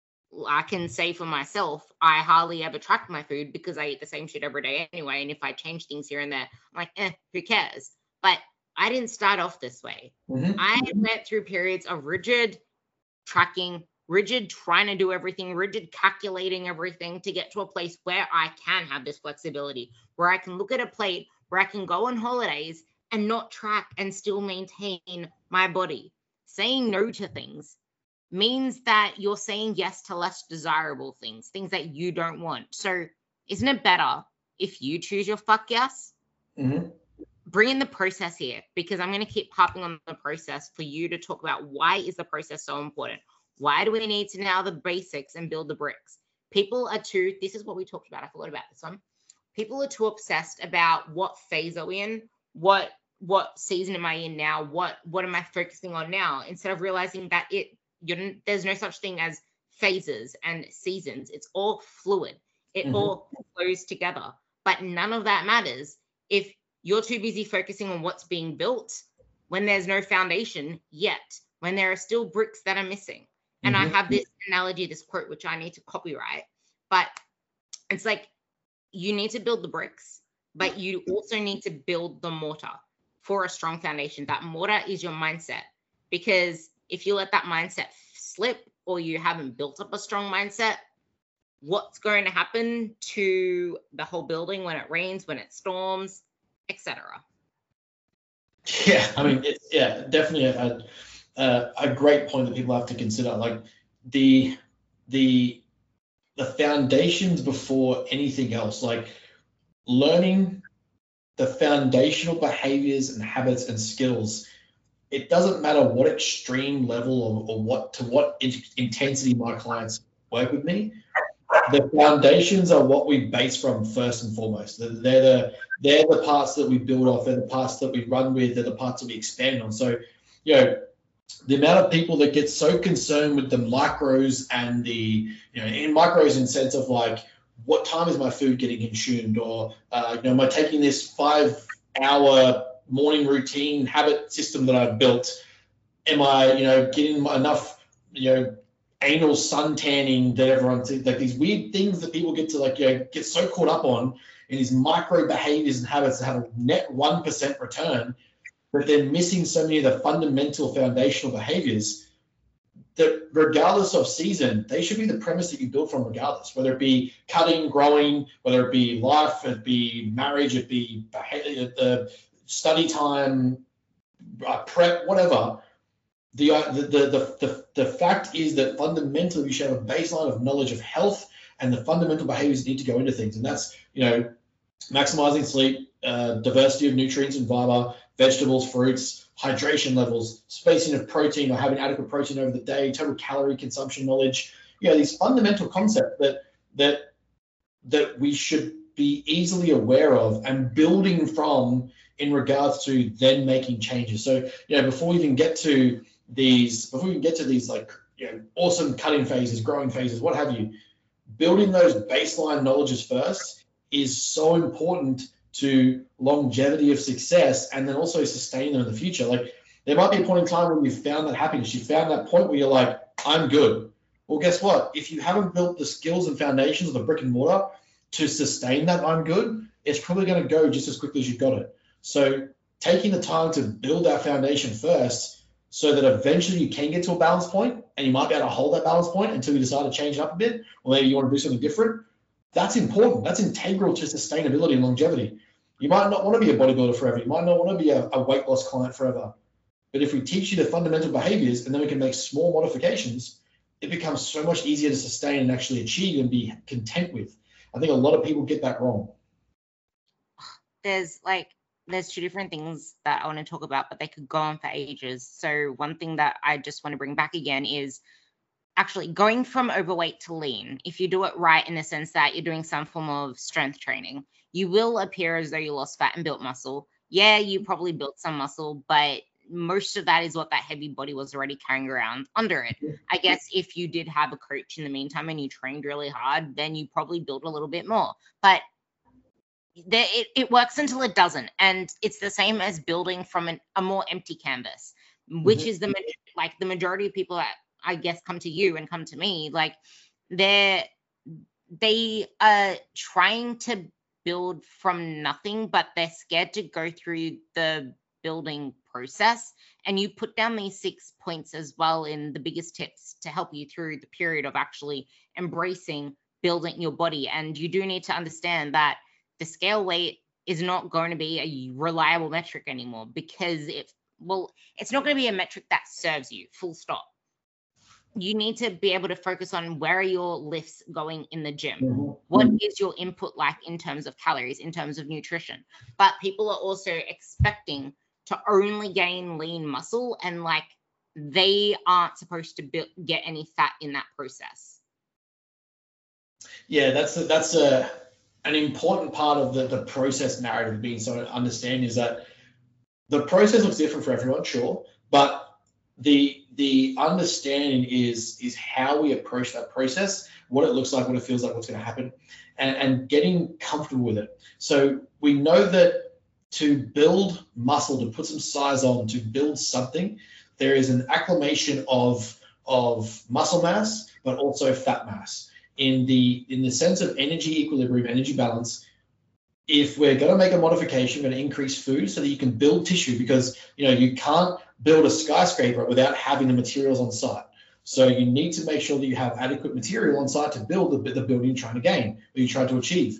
I can say for myself, I hardly ever track my food because I eat the same shit every day anyway. And if I change things here and there, I'm like, eh, who cares? But I didn't start off this way. Mm-hmm. I went through periods of rigid tracking, rigid trying to do everything, rigid calculating everything to get to a place where I can have this flexibility, where I can look at a plate, where I can go on holidays and not track and still maintain my body. Saying no to things means that you're saying yes to less desirable things, things that you don't want. So isn't it better if you choose your fuck yes? Mm-hmm. Bring in the process here, because I'm going to keep harping on the process for you to talk about why is the process so important? Why do we need to know the basics and build the bricks? People are too, this is what we talked about. I forgot about this one. People are too obsessed about what phase are we in? What what season am I in now? What what am I focusing on now? Instead of realizing that it you're, there's no such thing as phases and seasons. It's all fluid. It mm-hmm. all flows together. But none of that matters if you're too busy focusing on what's being built when there's no foundation yet, when there are still bricks that are missing. And mm-hmm. I have this analogy, this quote, which I need to copyright, but it's like, you need to build the bricks, but you also need to build the mortar for a strong foundation. That mortar is your mindset, because if you let that mindset slip, or you haven't built up a strong mindset, what's going to happen to the whole building when it rains, when it storms, et cetera? Yeah, I mean, it's, yeah, definitely a, a a great point that people have to consider. Like the the the foundations before anything else, like learning the foundational behaviors and habits and skills. It doesn't matter what extreme level or, or what to what in, intensity my clients work with me. The foundations are what we base from first and foremost. They're, they're the they're the parts that we build off. They're the parts that we run with. They're the parts that we expand on. So, you know, the amount of people that get so concerned with the micros and the, you know, in micros in sense of like, what time is my food getting consumed, or uh, you know, am I taking this five-hour morning routine habit system that I've built? Am I, you know, getting enough, you know, anal sun tanning that everyone thinks, like these weird things that people get to like, you know, get so caught up on in these micro behaviors and habits that have a net one percent return, but they're missing so many of the fundamental foundational behaviors that regardless of season, they should be the premise that you build from regardless, whether it be cutting, growing, whether it be life, it be marriage, it be behavior, the study time, uh, prep, whatever. The, uh, the, the, the, the, the fact is that fundamentally you should have a baseline of knowledge of health and the fundamental behaviors that need to go into things. And that's, you know, maximizing sleep, uh, diversity of nutrients and fiber, vegetables, fruits, hydration levels, spacing of protein or having adequate protein over the day, total calorie consumption knowledge. You know, these fundamental concepts that that that we should be easily aware of and building from in regards to then making changes. So, you know, before we even get to these, before we even get to these like, you know, awesome cutting phases, growing phases, what have you, building those baseline knowledges first is so important to longevity of success and then also sustain them in the future. Like there might be a point in time when you found that happiness, you found that point where you're like, I'm good. Well, guess what? If you haven't built the skills and foundations of the brick and mortar to sustain that I'm good, it's probably going to go just as quickly as you got it. So taking the time to build that foundation first so that eventually you can get to a balance point and you might be able to hold that balance point until you decide to change it up a bit, or maybe you want to do something different. That's important. That's integral to sustainability and longevity. You might not want to be a bodybuilder forever. You might not want to be a, a weight loss client forever. But if we teach you the fundamental behaviors and then we can make small modifications, it becomes so much easier to sustain and actually achieve and be content with. I think a lot of people get that wrong. There's like, there's two different things that I want to talk about, but they could go on for ages. So one thing that I just want to bring back again is actually going from overweight to lean. If you do it right in the sense that you're doing some form of strength training, you will appear as though you lost fat and built muscle. Yeah, you probably built some muscle, but most of that is what that heavy body was already carrying around under it. I guess if you did have a coach in the meantime and you trained really hard, then you probably built a little bit more. But there, it, it works until it doesn't. And it's the same as building from an, a more empty canvas, which mm-hmm. is the like the majority of people that I guess come to you and come to me, like they're they are trying to build from nothing, but they're scared to go through the building process. And you put down these six points as well in the biggest tips to help you through the period of actually embracing building your body. And you do need to understand that the scale weight is not going to be a reliable metric anymore, because if, well, it's not going to be a metric that serves you, full stop. You need to be able to focus on where are your lifts going in the gym? Mm-hmm. What is your input like in terms of calories, in terms of nutrition? But people are also expecting to only gain lean muscle, and like they aren't supposed to build, get any fat in that process. Yeah, that's a, that's a an important part of the, the process narrative being so to understand is that the process looks different for everyone, sure, but the the understanding is is how we approach that process, what it looks like, what it feels like, what's going to happen, and, and getting comfortable with it. So we know that to build muscle, to put some size on, to build something, there is an acclimation of of muscle mass, but also fat mass. In the in the sense of energy equilibrium, energy balance, if we're going to make a modification, we're going to increase food so that you can build tissue, because you know you can't build a skyscraper without having the materials on site. So you need to make sure that you have adequate material on site to build the, the building you're trying to gain, or you're trying to achieve.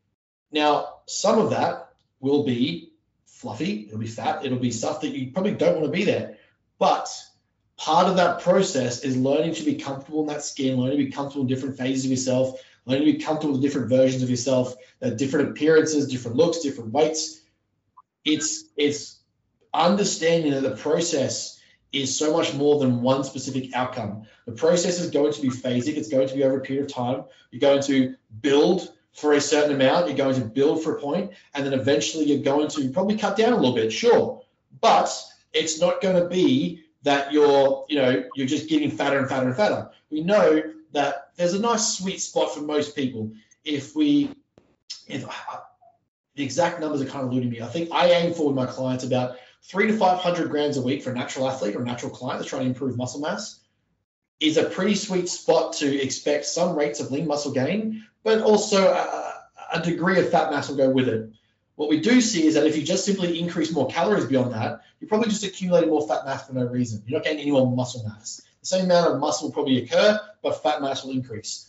Now, some of that will be fluffy, it'll be fat, it'll be stuff that you probably don't want to be there. But part of that process is learning to be comfortable in that skin, learning to be comfortable in different phases of yourself, learning to be comfortable with different versions of yourself, that different appearances, different looks, different weights. It's it's understanding that the process is so much more than one specific outcome. The process is going to be phasing. It's going to be over a period of time. You're going to build for a certain amount. You're going to build for a point, and then eventually you're going to probably cut down a little bit, sure. But it's not going to be that you're, you know, you're just getting fatter and fatter and fatter. We know that there's a nice sweet spot for most people. If we, if uh, the exact numbers are kind of eluding me. I think I aim for with my clients about three to five hundred grams a week for a natural athlete or a natural client that's trying to improve muscle mass is a pretty sweet spot to expect some rates of lean muscle gain, but also a, a degree of fat mass will go with it. What we do see is that if you just simply increase more calories beyond that, you're probably just accumulating more fat mass for no reason. You're not getting any more muscle mass. The same amount of muscle will probably occur, but fat mass will increase.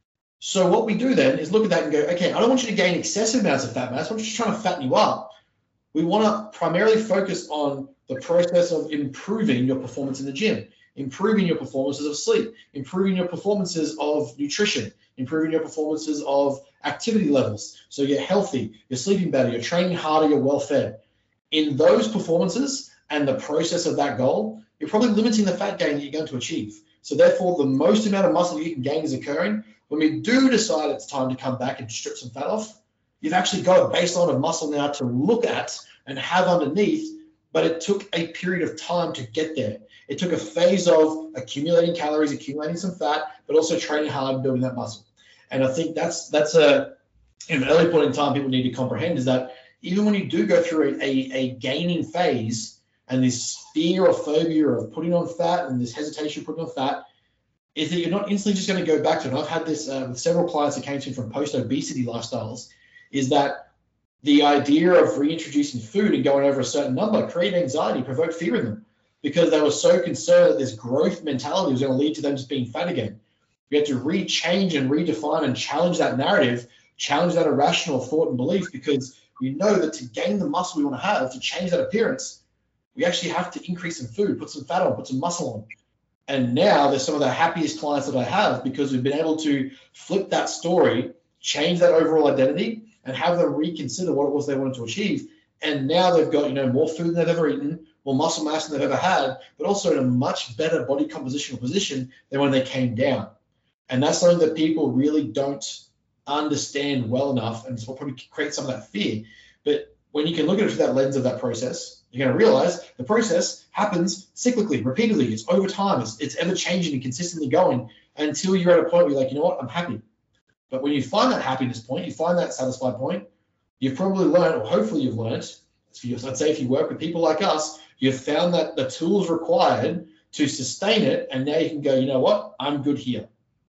So what we do then is look at that and go, okay, I don't want you to gain excessive amounts of fat mass. I'm just trying to fatten you up. We want to primarily focus on the process of improving your performance in the gym, improving your performances of sleep, improving your performances of nutrition, improving your performances of activity levels. So you're healthy, you're sleeping better, you're training harder, you're well fed. In those performances and the process of that goal, you're probably limiting the fat gain that you're going to achieve. So therefore, the most amount of muscle you can gain is occurring. When we do decide it's time to come back and strip some fat off, you've actually got a baseline of muscle now to look at and have underneath, but it took a period of time to get there. It took a phase of accumulating calories, accumulating some fat, but also training hard and building that muscle. And I think that's that's a an early point in time people need to comprehend is that even when you do go through a, a, a gaining phase and this fear or phobia of putting on fat and this hesitation of putting on fat, is that you're not instantly just going to go back to it. And I've had this uh, with several clients that came to me from post-obesity lifestyles, is that the idea of reintroducing food and going over a certain number created anxiety, provoked fear in them because they were so concerned that this growth mentality was going to lead to them just being fat again. We had to re-change and redefine and challenge that narrative, challenge that irrational thought and belief, because we know that to gain the muscle we want to have, to change that appearance, we actually have to increase some food, put some fat on, put some muscle on. And now they're some of the happiest clients that I have because we've been able to flip that story, change that overall identity, and have them reconsider what it was they wanted to achieve. And now they've got, you know, more food than they've ever eaten, more muscle mass than they've ever had, but also in a much better body compositional position than when they came down. And that's something that people really don't understand well enough, and it's what probably creates some of that fear. But when you can look at it through that lens of that process, you're going to realize the process happens cyclically, repeatedly. It's over time. It's, it's ever changing and consistently going until you're at a point where you're like, you know what, I'm happy. But when you find that happiness point, you find that satisfied point, you've probably learned, or hopefully you've learned, I'd say if you work with people like us, you've found that the tools required to sustain it, and now you can go, you know what, I'm good here.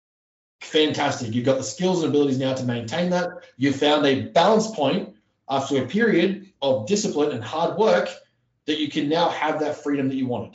Fantastic. You've got the skills and abilities now to maintain that. You've found a balance point after a period of discipline and hard work that you can now have that freedom that you wanted.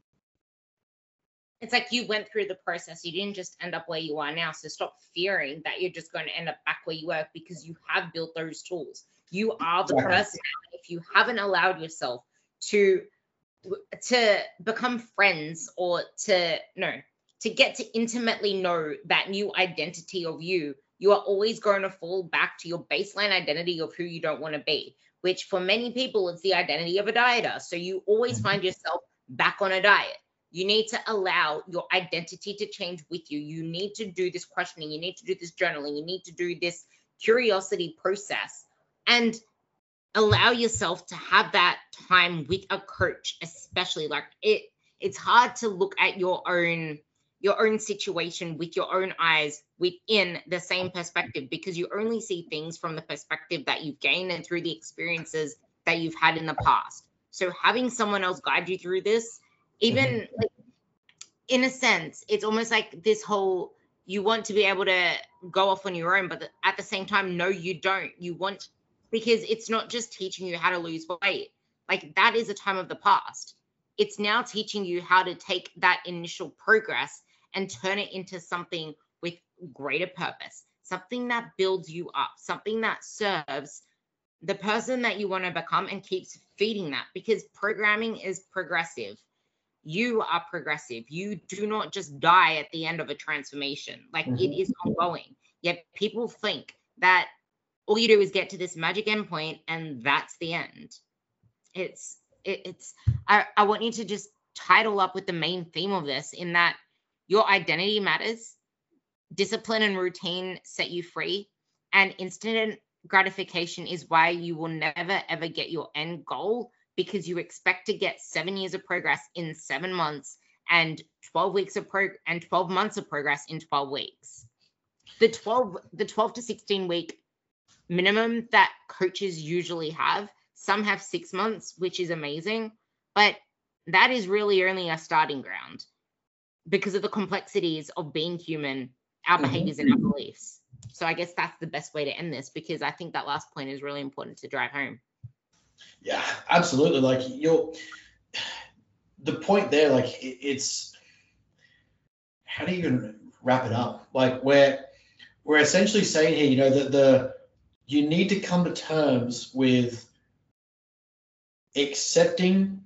It's like you went through the process. You didn't just end up where you are now. So stop fearing that you're just going to end up back where you were, because you have built those tools. You are the Exactly. person. If you haven't allowed yourself to to become friends or to no to get to intimately know that new identity of you, you are always going to fall back to your baseline identity of who you don't want to be, which for many people, it's the identity of a dieter. So you always Mm-hmm. find yourself back on a diet. You need to allow your identity to change with you. You need to do this questioning. You need to do this journaling. You need to do this curiosity process and allow yourself to have that time with a coach, especially. Like it, it's hard to look at your own your own situation with your own eyes within the same perspective, because you only see things from the perspective that you've gained and through the experiences that you've had in the past. So having someone else guide you through this, even Mhm. like, in a sense, it's almost like this whole, you want to be able to go off on your own, but at the same time, no, you don't. You want, because it's not just teaching you how to lose weight. Like that is a time of the past. It's now teaching you how to take that initial progress and turn it into something with greater purpose, something that builds you up, something that serves the person that you want to become and keeps feeding that, because programming is progressive. You are progressive. You do not just die at the end of a transformation. Like, mm-hmm. it is ongoing. Yet people think that all you do is get to this magic endpoint and that's the end. It's, it, it's, I, I want you to just title up with the main theme of this, in that your identity matters, discipline and routine set you free, and instant gratification is why you will never ever get your end goal, because you expect to get seven years of progress in seven months and twelve weeks of pro and twelve months of progress in twelve weeks. The twelve the twelve to sixteen week minimum that coaches usually have, some have six months, which is amazing, but that is really only a starting ground because of the complexities of being human, our behaviors and our beliefs. So I guess that's the best way to end this, because I think that last point is really important to drive home. Yeah, absolutely. Like, you're the point there, like it, it's, how do you even wrap it up? Like, we're, we're essentially saying here, you know, that the, you need to come to terms with accepting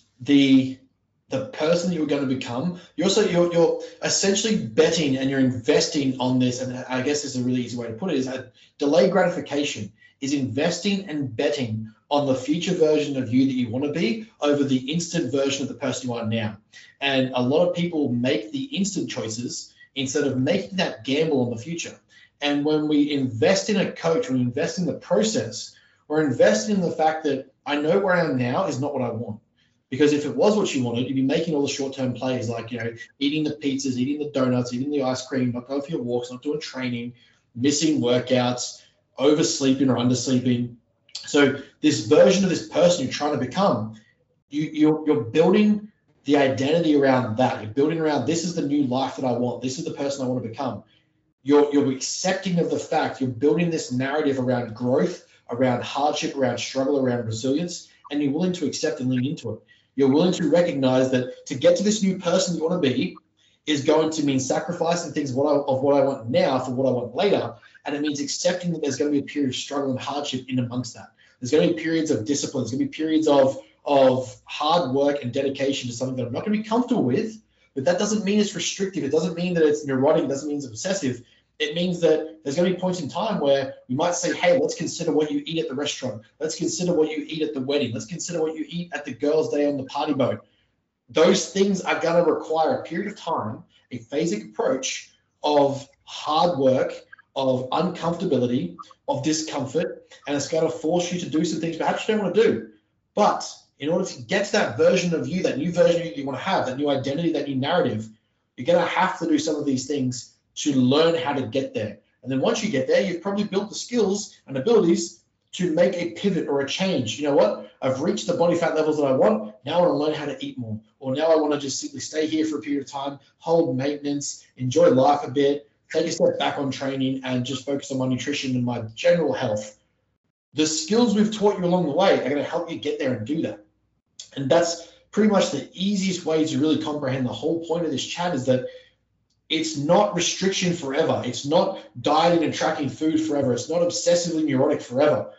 the the person you're going to become. You're also you're, you're essentially betting and you're investing on this, and I guess this is a really easy way to put it, is that delayed gratification is investing and betting on the future version of you that you want to be over the instant version of the person you are now. And a lot of people make the instant choices instead of making that gamble on the future. And when we invest in a coach, when we invest in the process, we're investing in the fact that I know where I am now is not what I want. Because if it was what you wanted, you'd be making all the short-term plays, like, you know, eating the pizzas, eating the donuts, eating the ice cream, not going for your walks, not doing training, missing workouts, oversleeping or undersleeping. So this version of this person you're trying to become, you, you're, you're building the identity around that. You're building around, this is the new life that I want. This is the person I want to become. You're, you're accepting of the fact, you're building this narrative around growth, around hardship, around struggle, around resilience, and you're willing to accept and lean into it. You're willing to recognize that to get to this new person you want to be is going to mean sacrificing things of what I, of what I want now for what I want later. And it means accepting that there's going to be a period of struggle and hardship in amongst that. There's going to be periods of discipline. There's going to be periods of, of hard work and dedication to something that I'm not going to be comfortable with, but that doesn't mean it's restrictive. It doesn't mean that it's neurotic. It doesn't mean it's obsessive. It means that there's going to be points in time where we might say, hey, let's consider what you eat at the restaurant. Let's consider what you eat at the wedding. Let's consider what you eat at the girls' day on the party boat. Those things are going to require a period of time, a phasic approach of hard work, of uncomfortability, of discomfort, and it's going to force you to do some things perhaps you don't want to do. But in order to get to that version of you, that new version of you you want to have, that new identity, that new narrative, you're going to have to do some of these things to learn how to get there. And then once you get there, you've probably built the skills and abilities to make a pivot or a change. You know what? I've reached the body fat levels that I want. Now I want to learn how to eat more. Or now I want to just simply stay here for a period of time, hold maintenance, enjoy life a bit, take a step back on training, and just focus on my nutrition and my general health. The skills we've taught you along the way are going to help you get there and do that. And that's pretty much the easiest way to really comprehend the whole point of this chat, is that it's not restriction forever. It's not dieting and tracking food forever. It's not obsessively neurotic forever.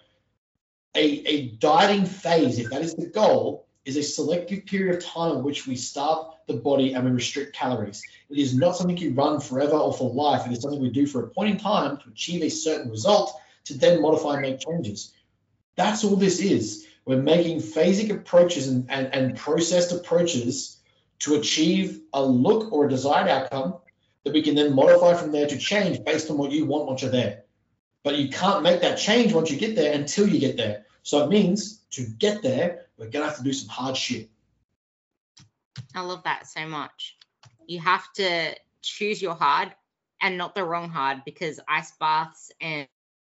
A, a dieting phase, if that is the goal, is a selective period of time in which we starve the body and we restrict calories. It is not something you run forever or for life. It is something we do for a point in time to achieve a certain result, to then modify and make changes. That's all this is. We're making phasic approaches and, and, and processed approaches to achieve a look or a desired outcome that we can then modify from there to change based on what you want once you're there. But you can't make that change once you get there until you get there. So it means to get there, we're going to have to do some hard shit. I love that so much. You have to choose your hard and not the wrong hard, because ice baths and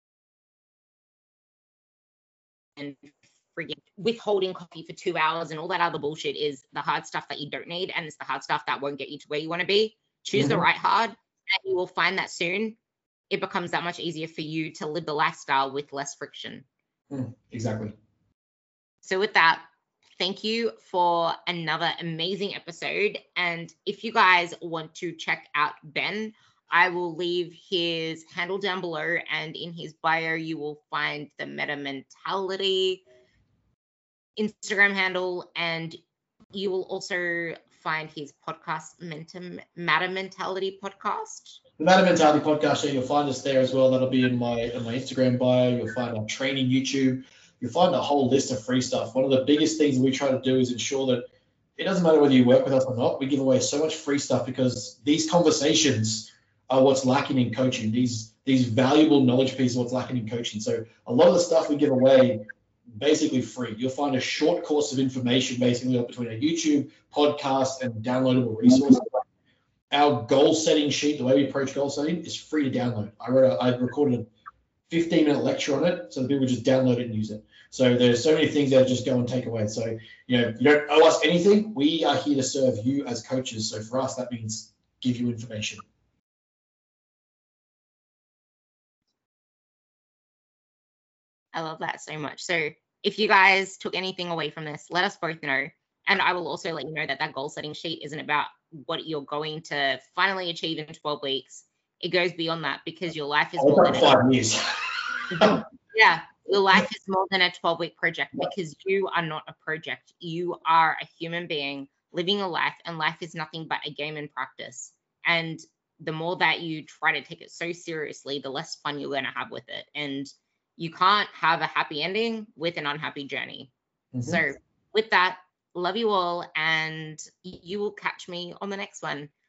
and freaking withholding coffee for two hours and all that other bullshit is the hard stuff that you don't need, and it's the hard stuff that won't get you to where you want to be. Choose mm-hmm. the right hard, and you will find that soon it becomes that much easier for you to live the lifestyle with less friction. Mm, exactly. So with that, thank you for another amazing episode. And if you guys want to check out Ben, I will leave his handle down below, and in his bio, you will find the Meta Mentality Instagram handle, and you will also find his podcast, Meta Mentality Podcast. The Meta Mentality Podcast, so you'll find us there as well. That'll be in my in my Instagram bio. You'll find our training YouTube. You'll find a whole list of free stuff. One of the biggest things we try to do is ensure that it doesn't matter whether you work with us or not. We give away so much free stuff because these conversations are what's lacking in coaching. These these valuable knowledge pieces are what's lacking in coaching. So a lot of the stuff we give away basically free. You'll find a short course of information basically between a YouTube, podcast, and downloadable resources. Our goal setting sheet, the way we approach goal setting, is free to download. I wrote, a, I recorded a fifteen minute lecture on it, so that people just download it and use it. So there's so many things that just go and take away. So you know, you don't owe us anything. We are here to serve you as coaches. So for us, that means give you information. I love that so much. So if you guys took anything away from this, let us both know. And I will also let you know that that goal setting sheet isn't about what you're going to finally achieve in twelve weeks. It goes beyond that, because your life is more than five years. Yeah, your life is more than a twelve week project, because you are not a project. You are a human being living a life, and life is nothing but a game in practice. And the more that you try to take it so seriously, the less fun you're going to have with it. And you can't have a happy ending with an unhappy journey. Mm-hmm. So with that, love you all, and you will catch me on the next one.